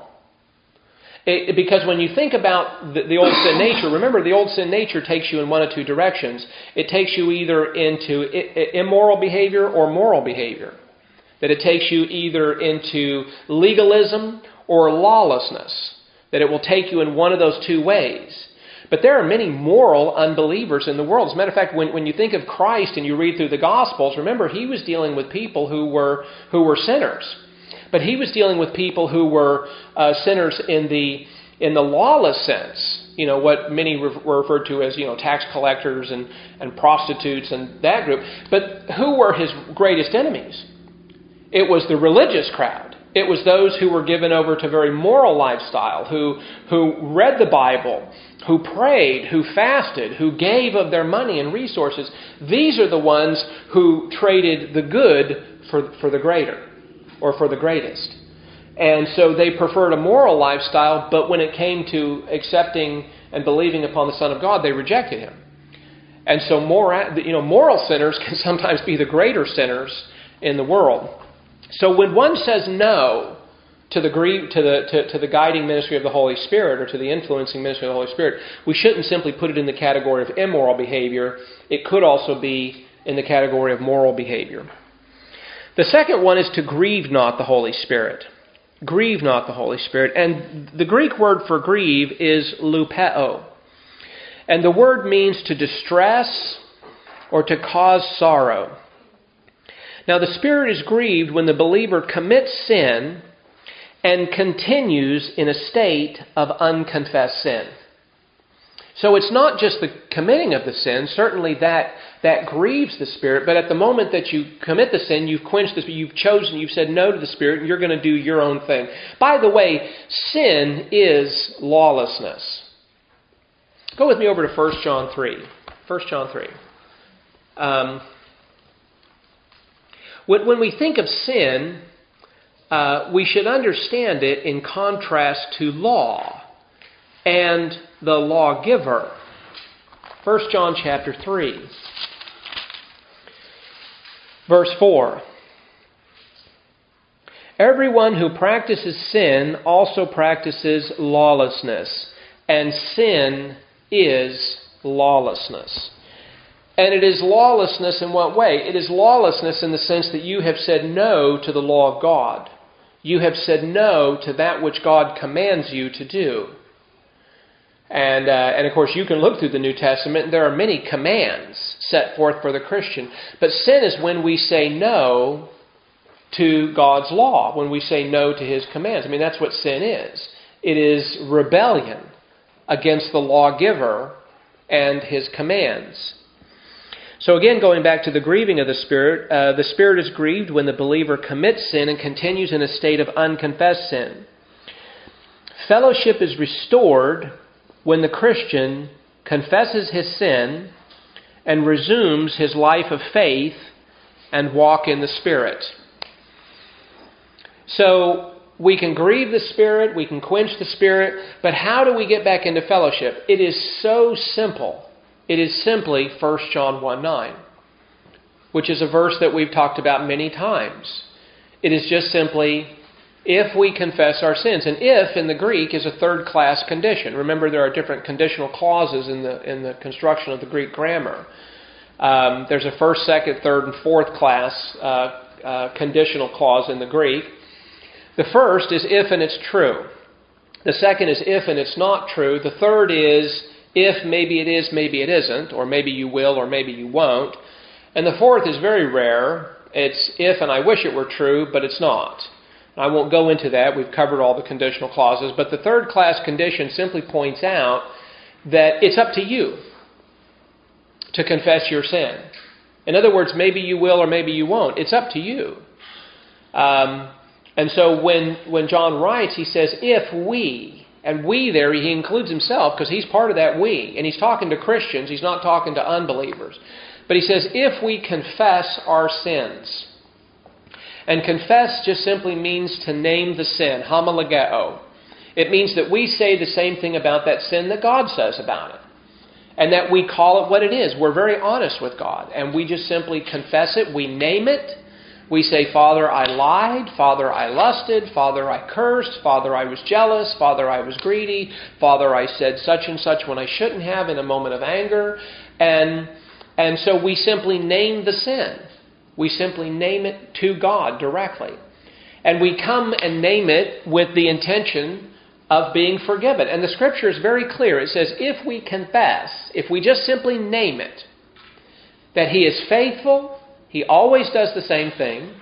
It, because when you think about the, the old sin nature, remember the old sin nature takes you in one of two directions. It takes you either into immoral behavior or moral behavior. That it takes you either into legalism or lawlessness. That it will take you in one of those two ways. But there are many moral unbelievers in the world. As a matter of fact, when, when you think of Christ and you read through the Gospels, remember he was dealing with people who were who were sinners. But he was dealing with people who were uh, sinners in the in the lawless sense. You know, what many re- referred to as, you know, tax collectors and, and prostitutes and that group. But who were his greatest enemies? It was the religious crowd. It was those who were given over to a very moral lifestyle, who who read the Bible, who prayed, who fasted, who gave of their money and resources. These are the ones who traded the good for, for the greater, or for the greatest. And so they preferred a moral lifestyle, but when it came to accepting and believing upon the Son of God, they rejected Him. And so moral, you know, moral sinners can sometimes be the greater sinners in the world. So when one says no to the to the to, to the guiding ministry of the Holy Spirit, or to the influencing ministry of the Holy Spirit, we shouldn't simply put it in the category of immoral behavior. It could also be in the category of moral behavior. The second one is to grieve not the Holy Spirit. Grieve not the Holy Spirit. And the Greek word for grieve is lupeo. And the word means to distress or to cause sorrow. Now, the Spirit is grieved when the believer commits sin and continues in a state of unconfessed sin. So it's not just the committing of the sin. Certainly that, that grieves the Spirit. But at the moment that you commit the sin, you've quenched the Spirit. You've chosen, you've said no to the Spirit, and you're going to do your own thing. By the way, sin is lawlessness. Go with me over to First John three. First John three. Um, when, when we think of sin, uh, we should understand it in contrast to law and the lawgiver. First John chapter three, verse four. Everyone who practices sin also practices lawlessness, and sin is lawlessness. And it is lawlessness in what way? It is lawlessness in the sense that you have said no to the law of God. You have said no to that which God commands you to do. And, uh, and of course, you can look through the New Testament, and there are many commands set forth for the Christian. But sin is when we say no to God's law, when we say no to His commands. I mean, that's what sin is. It is rebellion against the lawgiver and His commands. So again, going back to the grieving of the Spirit, uh, the Spirit is grieved when the believer commits sin and continues in a state of unconfessed sin. Fellowship is restored when the Christian confesses his sin and resumes his life of faith and walk in the Spirit. So we can grieve the Spirit, we can quench the Spirit, but how do we get back into fellowship? It is so simple. It is simply First John one nine, which is a verse that we've talked about many times. It is just simply, if we confess our sins. And if, in the Greek, is a third-class condition. Remember, there are different conditional clauses in the in the construction of the Greek grammar. Um, there's a first, second, third, and fourth class uh, uh, conditional clause in the Greek. The first is if and it's true. The second is if and it's not true. The third is if maybe it is, maybe it isn't, or maybe you will, or maybe you won't. And the fourth is very rare. It's if and I wish it were true, but it's not. I won't go into that. We've covered all the conditional clauses. But the third class condition simply points out that it's up to you to confess your sin. In other words, maybe you will or maybe you won't. It's up to you. Um, And so when, when John writes, he says, if we, and we there, he includes himself because he's part of that we. And he's talking to Christians, he's not talking to unbelievers. But he says, if we confess our sins. And confess just simply means to name the sin, homologeo. It means that we say the same thing about that sin that God says about it. And that we call it what it is. We're very honest with God. And we just simply confess it. We name it. We say, Father, I lied. Father, I lusted. Father, I cursed. Father, I was jealous. Father, I was greedy. Father, I said such and such when I shouldn't have in a moment of anger. And, and so we simply name the sin. We simply name it to God directly. And we come and name it with the intention of being forgiven. And the Scripture is very clear. It says, if we confess, if we just simply name it, that He is faithful, He always does the same thing.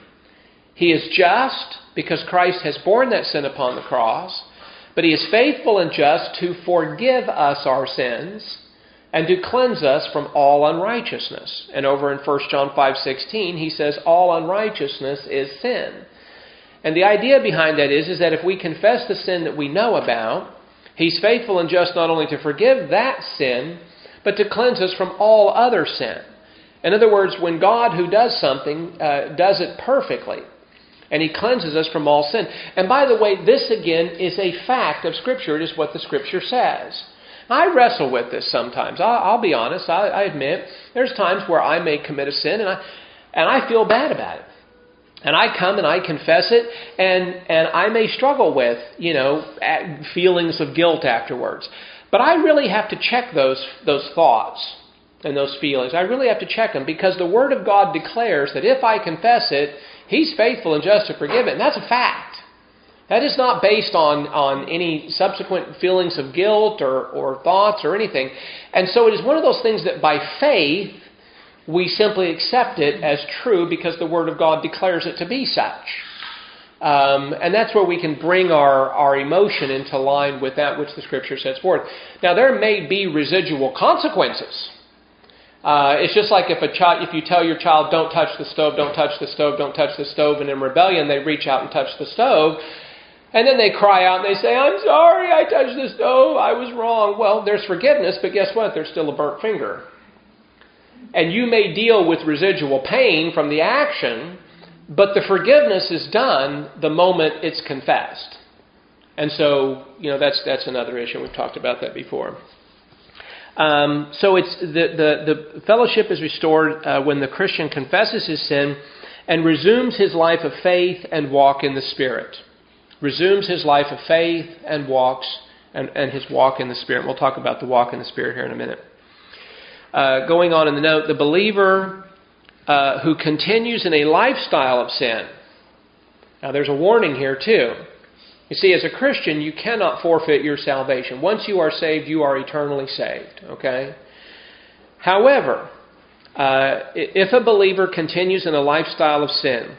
He is just, because Christ has borne that sin upon the cross, but He is faithful and just to forgive us our sins and to cleanse us from all unrighteousness. And over in First John five sixteen, he says, all unrighteousness is sin. And the idea behind that is, is that if we confess the sin that we know about, He's faithful and just not only to forgive that sin, but to cleanse us from all other sin. In other words, when God, who does something, uh, does it perfectly, and He cleanses us from all sin. And by the way, this again is a fact of Scripture. It is what the Scripture says. I wrestle with this sometimes. I'll, I'll be honest. I, I admit there's times where I may commit a sin, and I and I feel bad about it. And I come and I confess it, and, and I may struggle with, you know, feelings of guilt afterwards. But I really have to check those those thoughts and those feelings. I really have to check them, because the Word of God declares that if I confess it, He's faithful and just to forgive it. And that's a fact. That is not based on, on any subsequent feelings of guilt or, or thoughts or anything. And so it is one of those things that by faith, we simply accept it as true because the Word of God declares it to be such. Um, and that's where we can bring our, our emotion into line with that which the Scripture sets forth. Now, there may be residual consequences. Uh, it's just like if a child, if you tell your child, don't touch the stove, don't touch the stove, don't touch the stove, and in rebellion they reach out and touch the stove, and then they cry out and they say, I'm sorry, I touched the stove, I was wrong. Well, there's forgiveness, but guess what? There's still a burnt finger. And you may deal with residual pain from the action, but the forgiveness is done the moment it's confessed. And so, you know, that's that's another issue. We've talked about that before. Um, so it's the, the, the fellowship is restored uh, when the Christian confesses his sin and resumes his life of faith and walk in the Spirit. Resumes his life of faith and walks and, and his walk in the Spirit. We'll talk about the walk in the Spirit here in a minute. Uh, going on in the note, the believer uh, who continues in a lifestyle of sin. Now there's a warning here too. You see, as a Christian, you cannot forfeit your salvation. Once you are saved, you are eternally saved. Okay? However, uh, if a believer continues in a lifestyle of sin,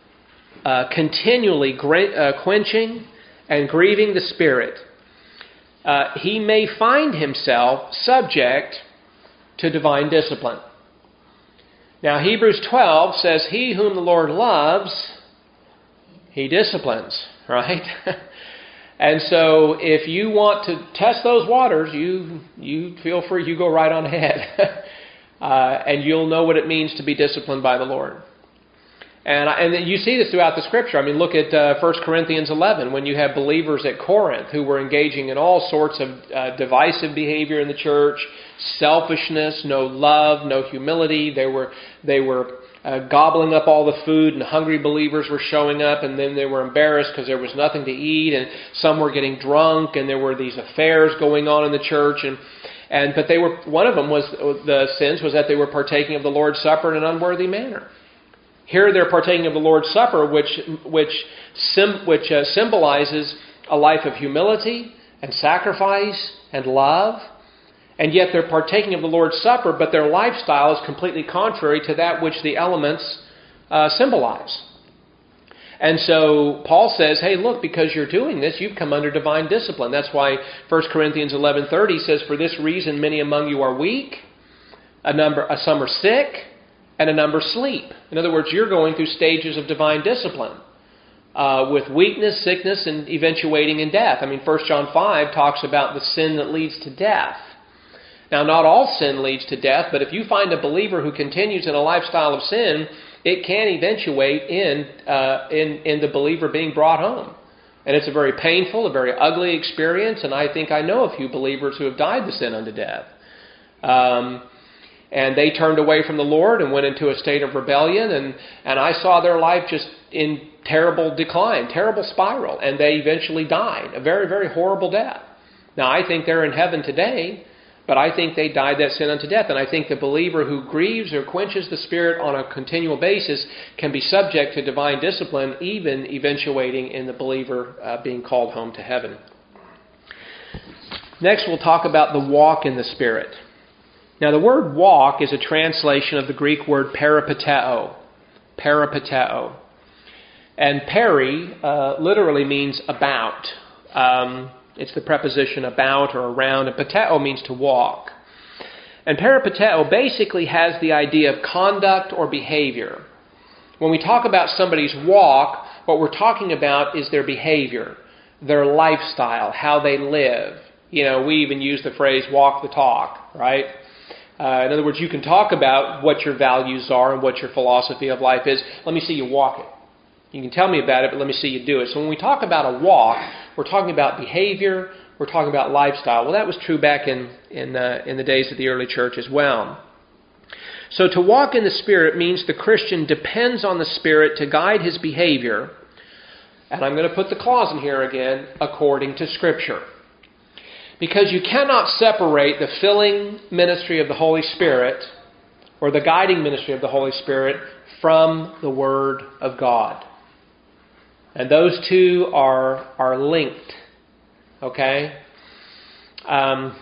uh, continually gr- uh, quenching and grieving the Spirit, uh, he may find himself subject to divine discipline. Now, Hebrews twelve says, he whom the Lord loves, He disciplines, right? And so if you want to test those waters, you you feel free, you go right on ahead. uh, and you'll know what it means to be disciplined by the Lord. And, and you see this throughout the Scripture. I mean, look at uh, First Corinthians eleven, when you have believers at Corinth who were engaging in all sorts of uh, divisive behavior in the church, selfishness, no love, no humility. They were they were uh, gobbling up all the food, and hungry believers were showing up, and then they were embarrassed because there was nothing to eat, and some were getting drunk, and there were these affairs going on in the church, and and but they were one of them was the sins was that they were partaking of the Lord's Supper in an unworthy manner. Here they're partaking of the Lord's Supper, which which sim, which uh, symbolizes a life of humility and sacrifice and love. And yet they're partaking of the Lord's Supper, but their lifestyle is completely contrary to that which the elements uh, symbolize. And so Paul says, hey, look, because you're doing this, you've come under divine discipline. That's why First Corinthians eleven thirty says, for this reason many among you are weak, a number, uh, some are sick, and a number sleep. In other words, you're going through stages of divine discipline. uh, with weakness, sickness, and eventuating in death. I mean, First John five talks about the sin that leads to death. Now, not all sin leads to death, but if you find a believer who continues in a lifestyle of sin, it can eventuate in, uh, in, in the believer being brought home. And it's a very painful, a very ugly experience, and I think I know a few believers who have died the sin unto death. Um, and they turned away from the Lord and went into a state of rebellion, and, and I saw their life just in terrible decline, terrible spiral, and they eventually died, a very, very horrible death. Now, I think they're in heaven today, but I think they died that sin unto death. And I think the believer who grieves or quenches the Spirit on a continual basis can be subject to divine discipline, even eventuating in the believer uh, being called home to heaven. Next, we'll talk about the walk in the Spirit. Now, the word walk is a translation of the Greek word peripateo. Peripateo. And peri uh, literally means about. Um, It's the preposition about or around, and pateo means to walk. And peripateo basically has the idea of conduct or behavior. When we talk about somebody's walk, what we're talking about is their behavior, their lifestyle, how they live. You know, we even use the phrase walk the talk, right? Uh, in other words, you can talk about what your values are and what your philosophy of life is. Let me see you walk it. You can tell me about it, but let me see you do it. So when we talk about a walk, we're talking about behavior, we're talking about lifestyle. Well, that was true back in in, uh, in the days of the early church as well. So to walk in the Spirit means the Christian depends on the Spirit to guide his behavior, and I'm going to put the clause in here again, according to Scripture. Because you cannot separate the filling ministry of the Holy Spirit or the guiding ministry of the Holy Spirit from the Word of God. And those two are are linked, okay? Um,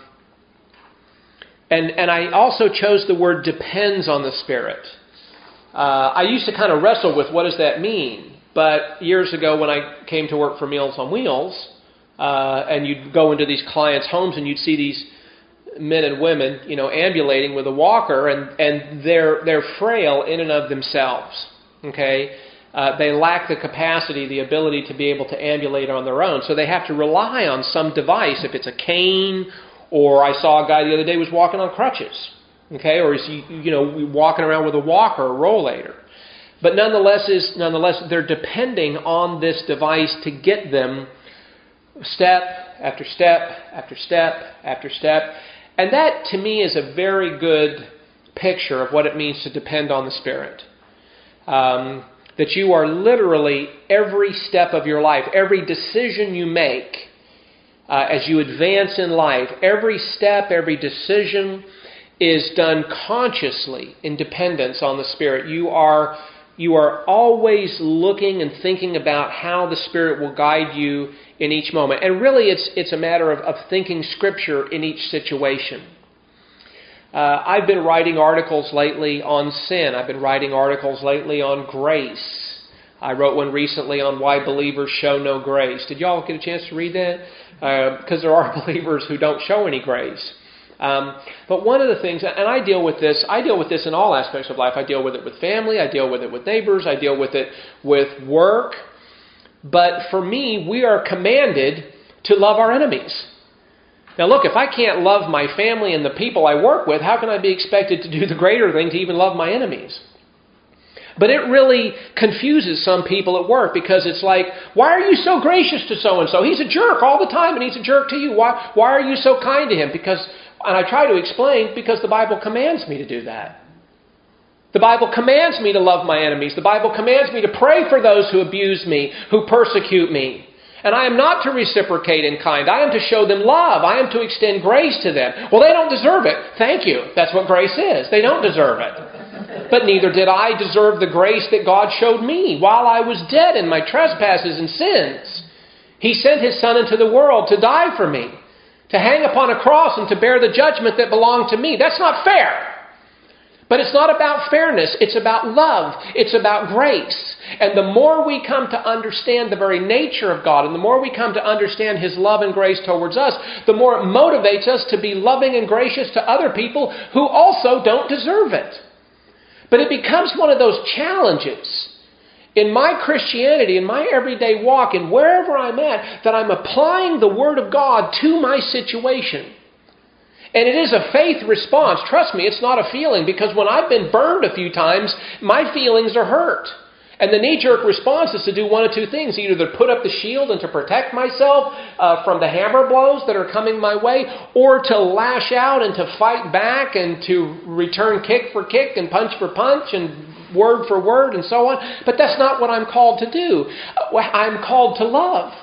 and and I also chose the word depends on the Spirit. Uh, I used to kind of wrestle with what does that mean. But years ago when I came to work for Meals on Wheels, uh, and you'd go into these clients' homes and you'd see these men and women, you know, ambulating with a walker, and, and they're they're frail in and of themselves, okay? Uh, they lack the capacity, the ability to be able to ambulate on their own. So they have to rely on some device, if it's a cane, or I saw a guy the other day was walking on crutches, okay, or is he, you know, walking around with a walker or rollator. But nonetheless, is nonetheless they're depending on this device to get them step after step after step after step. And that, to me, is a very good picture of what it means to depend on the Spirit. Um, that you are literally, every step of your life, every decision you make uh, as you advance in life, every step, every decision is done consciously in dependence on the Spirit. You are, you are always looking and thinking about how the Spirit will guide you in each moment. And really, it's, it's a matter of, of thinking Scripture in each situation. Uh, I've been writing articles lately on sin. I've been writing articles lately on grace. I wrote one recently on why believers show no grace. Did y'all get a chance to read that? Because uh, there are believers who don't show any grace. Um, but one of the things, and I deal with this, I deal with this in all aspects of life. I deal with it with family. I deal with it with neighbors. I deal with it with work. But for me, we are commanded to love our enemies. Now look, if I can't love my family and the people I work with, how can I be expected to do the greater thing to even love my enemies? But it really confuses some people at work, because it's like, why are you so gracious to so-and-so? He's a jerk all the time and he's a jerk to you. Why, why are you so kind to him? Because, and I try to explain, because the Bible commands me to do that. The Bible commands me to love my enemies. The Bible commands me to pray for those who abuse me, who persecute me. And I am not to reciprocate in kind. I am to show them love. I am to extend grace to them. Well, they don't deserve it. Thank you. That's what grace is. They don't deserve it. But neither did I deserve the grace that God showed me while I was dead in my trespasses and sins. He sent His Son into the world to die for me, to hang upon a cross and to bear the judgment that belonged to me. That's not fair. But it's not about fairness. It's about love. It's about grace. And the more we come to understand the very nature of God, and the more we come to understand His love and grace towards us, the more it motivates us to be loving and gracious to other people who also don't deserve it. But it becomes one of those challenges in my Christianity, in my everyday walk, and wherever I'm at, that I'm applying the Word of God to my situation. And it is a faith response. Trust me, it's not a feeling, because when I've been burned a few times, my feelings are hurt. And the knee-jerk response is to do one of two things. Either to put up the shield and to protect myself uh, from the hammer blows that are coming my way, or to lash out and to fight back and to return kick for kick and punch for punch and word for word and so on. But that's not what I'm called to do. I'm called to love.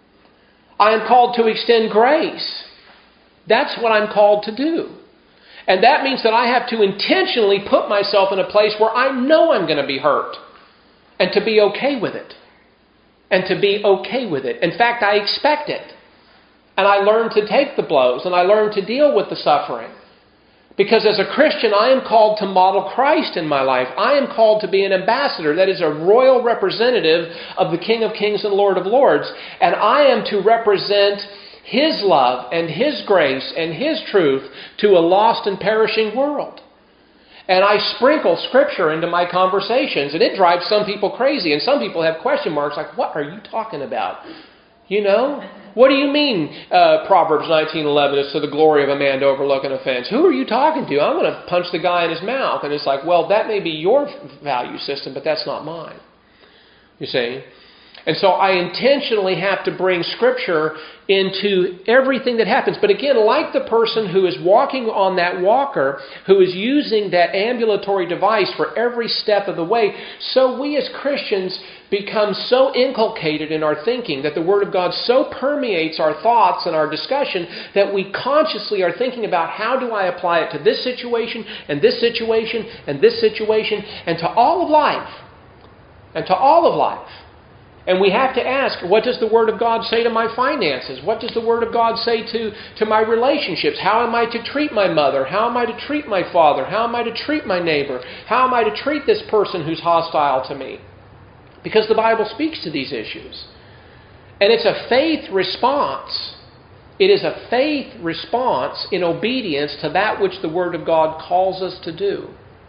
I am called to extend grace. That's what I'm called to do. And that means that I have to intentionally put myself in a place where I know I'm going to be hurt. And to be okay with it. And to be okay with it. In fact, I expect it. And I learn to take the blows. And I learn to deal with the suffering. Because as a Christian, I am called to model Christ in my life. I am called to be an ambassador. That is a royal representative of the King of Kings and Lord of Lords. And I am to represent His love and His grace and His truth to a lost and perishing world. And I sprinkle Scripture into my conversations, and it drives some people crazy. And some people have question marks like, what are you talking about? You know? What do you mean uh, Proverbs nineteen eleven is to the glory of a man to overlook an offense? Who are you talking to? I'm going to punch the guy in his mouth. And it's like, well, that may be your value system, but that's not mine. You see? And so I intentionally have to bring Scripture into everything that happens. But again, like the person who is walking on that walker, who is using that ambulatory device for every step of the way, so we as Christians become so inculcated in our thinking that the Word of God so permeates our thoughts and our discussion that we consciously are thinking about how do I apply it to this situation and this situation and this situation and to all of life. And to all of life. And we have to ask, what does the Word of God say to my finances? What does the Word of God say to, to my relationships? How am I to treat my mother? How am I to treat my father? How am I to treat my neighbor? How am I to treat this person who's hostile to me? Because the Bible speaks to these issues. And it's a faith response. It is a faith response in obedience to that which the Word of God calls us to do.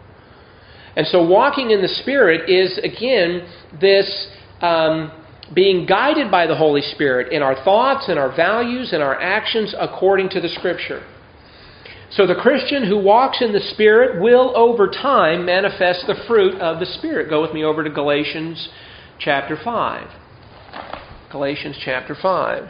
And so walking in the Spirit is, again, this Um, being guided by the Holy Spirit in our thoughts and our values and our actions according to the Scripture. So the Christian who walks in the Spirit will over time manifest the fruit of the Spirit. Go with me over to Galatians chapter five. Galatians chapter five.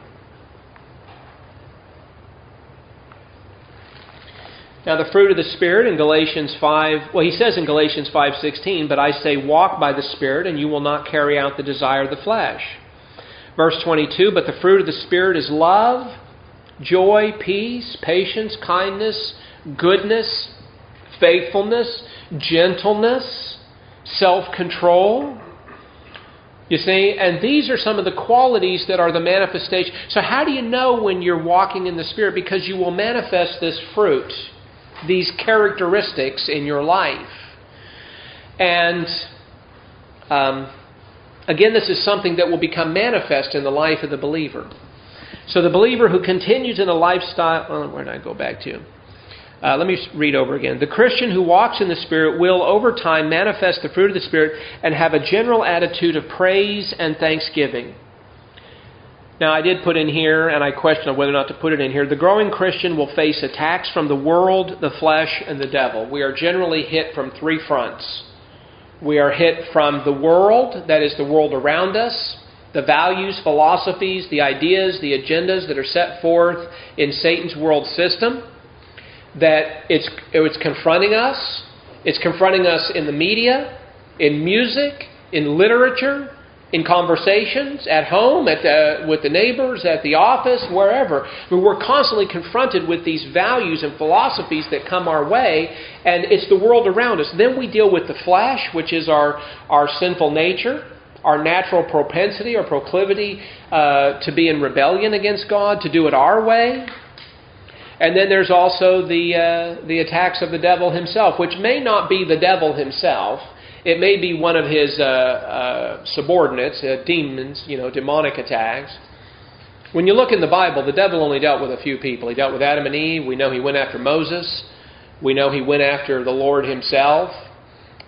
Now the fruit of the Spirit in Galatians five, well he says in Galatians five sixteen, but I say walk by the Spirit and you will not carry out the desire of the flesh. Verse twenty-two, but the fruit of the Spirit is love, joy, peace, patience, kindness, goodness, faithfulness, gentleness, self-control. You see, and these are some of the qualities that are the manifestation. So how do you know when you're walking in the Spirit? Because you will manifest this fruit, these characteristics in your life. And um, again, this is something that will become manifest in the life of the believer. So the believer who continues in a lifestyle... Oh, where did I go back to? Uh, let me read over again. The Christian who walks in the Spirit will over time manifest the fruit of the Spirit and have a general attitude of praise and thanksgiving. Now, I did put in here, and I question whether or not to put it in here, the growing Christian will face attacks from the world, the flesh, and the devil. We are generally hit from three fronts. We are hit from the world, that is the world around us, the values, philosophies, the ideas, the agendas that are set forth in Satan's world system, that it's, it's confronting us. It's confronting us in the media, in music, in literature, in conversations, at home, at the, with the neighbors, at the office, wherever. I mean, we're constantly confronted with these values and philosophies that come our way, and it's the world around us. Then we deal with the flesh, which is our, our sinful nature, our natural propensity or proclivity uh, to be in rebellion against God, to do it our way. And then there's also the uh, the attacks of the devil himself, which may not be the devil himself. It may be one of his uh, uh, subordinates, uh, demons, you know, demonic attacks. When you look in the Bible, the devil only dealt with a few people. He dealt with Adam and Eve. We know he went after Moses. We know he went after the Lord himself.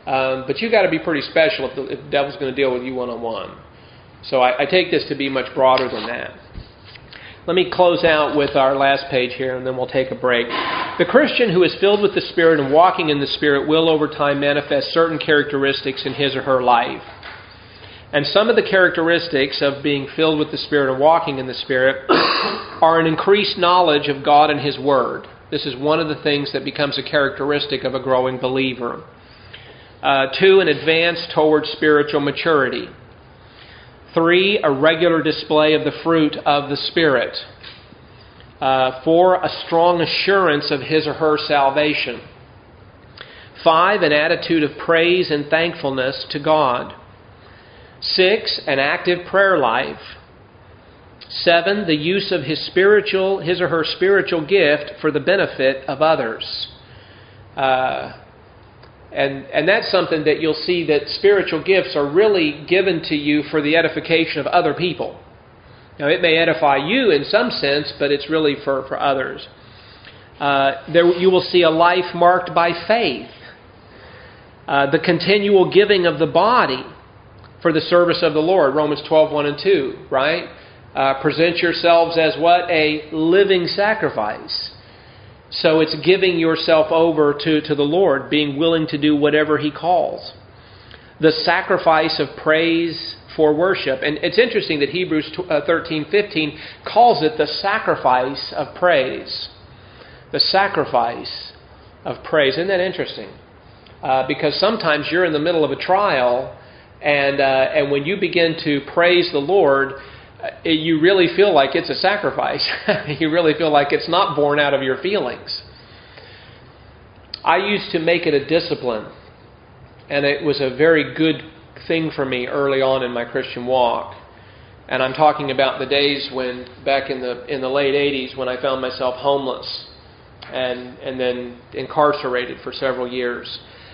Um, but you got to be pretty special if the, if the devil's going to deal with you one-on-one. So I, I take this to be much broader than that. Let me close out with our last page here, and then we'll take a break. The Christian who is filled with the Spirit and walking in the Spirit will over time manifest certain characteristics in his or her life. And some of the characteristics of being filled with the Spirit and walking in the Spirit are an increased knowledge of God and His Word. This is one of the things that becomes a characteristic of a growing believer. Uh, two, an advance towards spiritual maturity. Three, a regular display of the fruit of the Spirit. Uh, four, a strong assurance of his or her salvation. Five, an attitude of praise and thankfulness to God. Six, an active prayer life. Seven, the use of his spiritual, his or her spiritual gift for the benefit of others. Uh, And and that's something that you'll see, that spiritual gifts are really given to you for the edification of other people. Now, it may edify you in some sense, but it's really for, for others. Uh, there you will see a life marked by faith. Uh, the continual giving of the body for the service of the Lord. Romans twelve, one and two, right? Uh, present yourselves as what? A living sacrifice. So it's giving yourself over to, to the Lord, being willing to do whatever He calls. The sacrifice of praise for worship. And it's interesting that Hebrews thirteen fifteen calls it the sacrifice of praise. The sacrifice of praise. Isn't that interesting? Uh, because sometimes you're in the middle of a trial, and uh, and when you begin to praise the Lord, you really feel like it's a sacrifice. You really feel like it's not born out of your feelings. I used to make it a discipline, and it was a very good thing for me early on in my Christian walk. And I'm talking about the days when, back in the in the late eighties, when I found myself homeless and and then incarcerated for several years.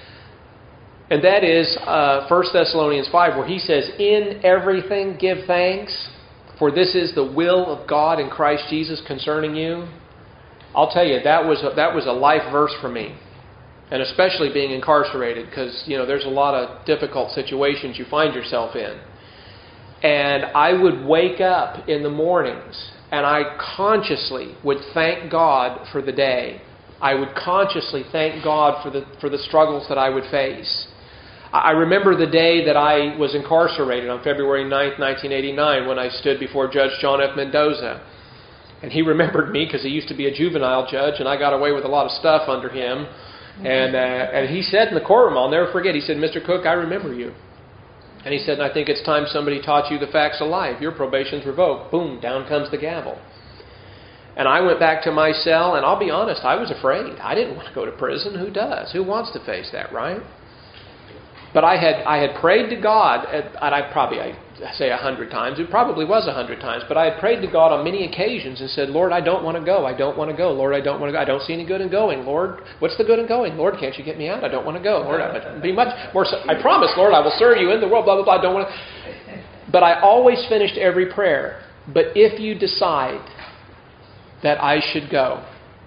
And that is uh, First Thessalonians five, where he says, "In everything give thanks, for this is the will of God in Christ Jesus concerning you." I'll tell you, that was a, that was a life verse for me. And especially being incarcerated, because, you know, there's a lot of difficult situations you find yourself in. And I would wake up in the mornings, and I consciously would thank God for the day. I would consciously thank God for the for the struggles that I would face. I remember the day that I was incarcerated on February ninth, nineteen eighty-nine, when I stood before Judge John F. Mendoza. And he remembered me because he used to be a juvenile judge, and I got away with a lot of stuff under him. And uh, and he said in the courtroom, I'll never forget, he said, "Mister Cook, I remember you." And he said, "I think it's time somebody taught you the facts of life. Your probation's revoked." Boom, down comes the gavel. And I went back to my cell, and I'll be honest, I was afraid. I didn't want to go to prison. Who does? Who wants to face that, right? But I had I had prayed to God, and I probably I say a hundred times. It probably was a hundred times, but I had prayed to God on many occasions and said, "Lord, I don't want to go. I don't want to go. Lord, I don't want to go. I don't see any good in going. Lord, what's the good in going? Lord, can't you get me out? I don't want to go. Lord, I'd be much more. I promise, Lord, I will serve you in the world. Blah blah blah. I don't want to." But I always finished every prayer. But if you decide that I should go,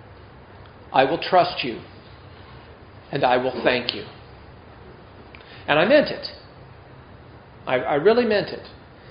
I will trust you, and I will thank you. And I meant it. I, I really meant it.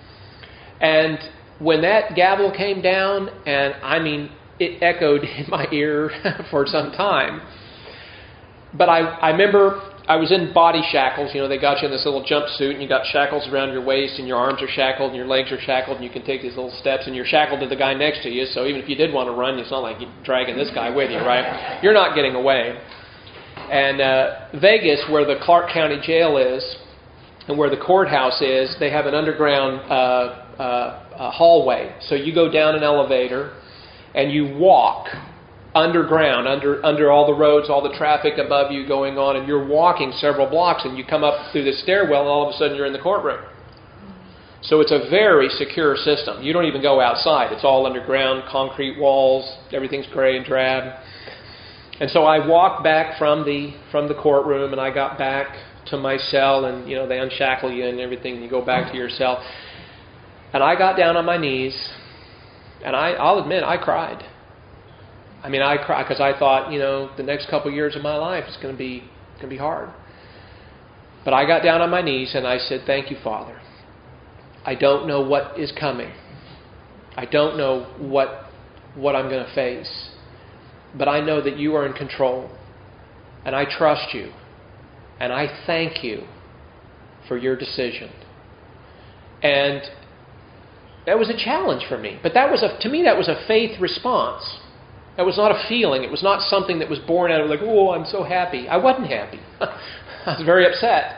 And when that gavel came down, and I mean, it echoed in my ear for some time. But I, I remember I was in body shackles. You know, they got you in this little jumpsuit, and you got shackles around your waist, and your arms are shackled, and your legs are shackled, and you can take these little steps, and you're shackled to the guy next to you. So even if you did want to run, it's not like you're dragging this guy with you, right? You're not getting away. And uh, Vegas, where the Clark County Jail is, and where the courthouse is, they have an underground uh, uh, uh, hallway. So you go down an elevator, and you walk underground, under under all the roads, all the traffic above you going on, and you're walking several blocks, and you come up through the stairwell, and all of a sudden you're in the courtroom. So it's a very secure system. You don't even go outside. It's all underground, concrete walls, everything's gray and drab. And so I walked back from the from the courtroom, and I got back to my cell, and you know they unshackle you and everything, and you go back to your cell. And I got down on my knees, and I, I'll admit I cried. I mean, I cried because I thought, you know, the next couple of years of my life is going to be going to be hard. But I got down on my knees and I said, thank you, Father. I don't know what is coming. I don't know what, what I'm going to face. But I know that you are in control. And I trust you. And I thank you for your decision. And that was a challenge for me. But that was a, to me, that was a faith response. That was not a feeling. It was not something that was born out of like, oh, I'm so happy. I wasn't happy. I was very upset.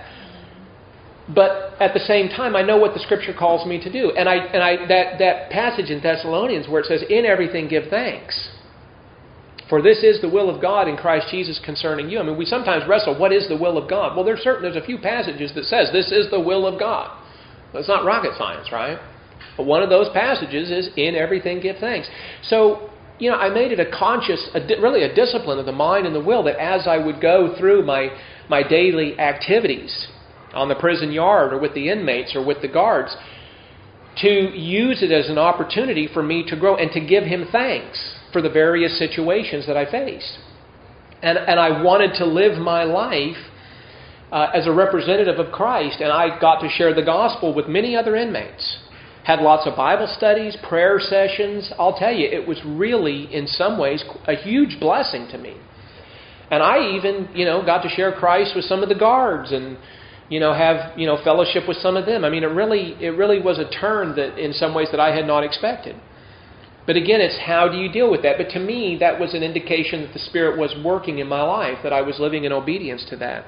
But at the same time, I know what the Scripture calls me to do. And I and I that, that passage in Thessalonians where it says, in everything give thanks. For this is the will of God in Christ Jesus concerning you. I mean, we sometimes wrestle, what is the will of God? Well, there's certain there's a few passages that says this is the will of God. Well, it's not rocket science, right? But one of those passages is, in everything give thanks. So, you know, I made it a conscious, a di- really a discipline of the mind and the will that as I would go through my, my daily activities on the prison yard or with the inmates or with the guards, to use it as an opportunity for me to grow and to give Him thanks for the various situations that I faced. And, and I wanted to live my life uh, as a representative of Christ, and I got to share the gospel with many other inmates. Had lots of Bible studies, prayer sessions. I'll tell you, it was really, in some ways, a huge blessing to me. And I even, you know, got to share Christ with some of the guards and, you know, have, you know, fellowship with some of them. I mean, it really, it really was a turn that, in some ways, that I had not expected. But again, it's how do you deal with that? But to me, that was an indication that the Spirit was working in my life, that I was living in obedience to that.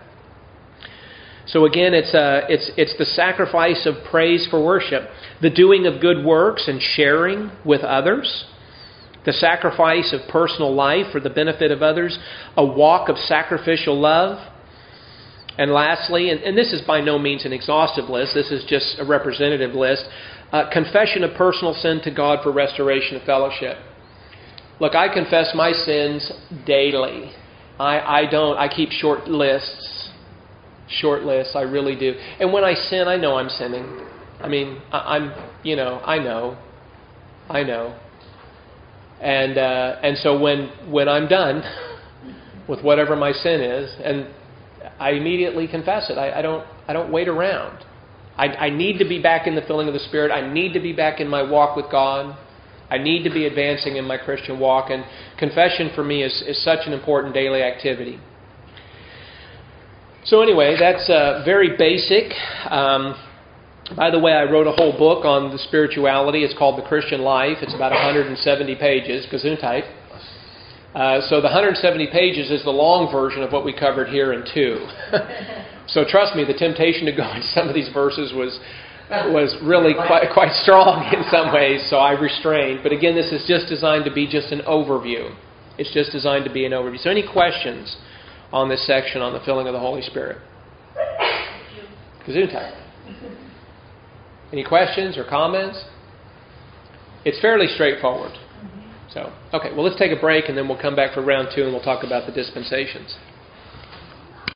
So again, it's uh, it's it's the sacrifice of praise for worship, the doing of good works and sharing with others, the sacrifice of personal life for the benefit of others, a walk of sacrificial love. And lastly, and, and this is by no means an exhaustive list, this is just a representative list, uh, confession of personal sin to God for restoration of fellowship. Look, I confess my sins daily. I, I don't, I keep short lists. Short lists, I really do. And when I sin, I know I'm sinning. I mean, I, I'm, you know, I know. I know. And uh, and so when when I'm done with whatever my sin is, and I immediately confess it. I, I don't I don't wait around. I, I need to be back in the filling of the Spirit. I need to be back in my walk with God. I need to be advancing in my Christian walk. And confession for me is, is such an important daily activity. So anyway, that's uh, very basic. Um, by the way, I wrote a whole book on the spirituality. It's called The Christian Life. It's about one hundred seventy pages, Gesundheit. Uh, so the one hundred seventy pages is the long version of what we covered here in two. So trust me, the temptation to go into some of these verses was was really quite, quite strong in some ways, so I restrained. But again, this is just designed to be just an overview. It's just designed to be an overview. So any questions on this section on the filling of the Holy Spirit? Gesundheit. Any questions or comments? It's fairly straightforward. So, okay, well, let's take a break and then we'll come back for round two and we'll talk about the dispensations.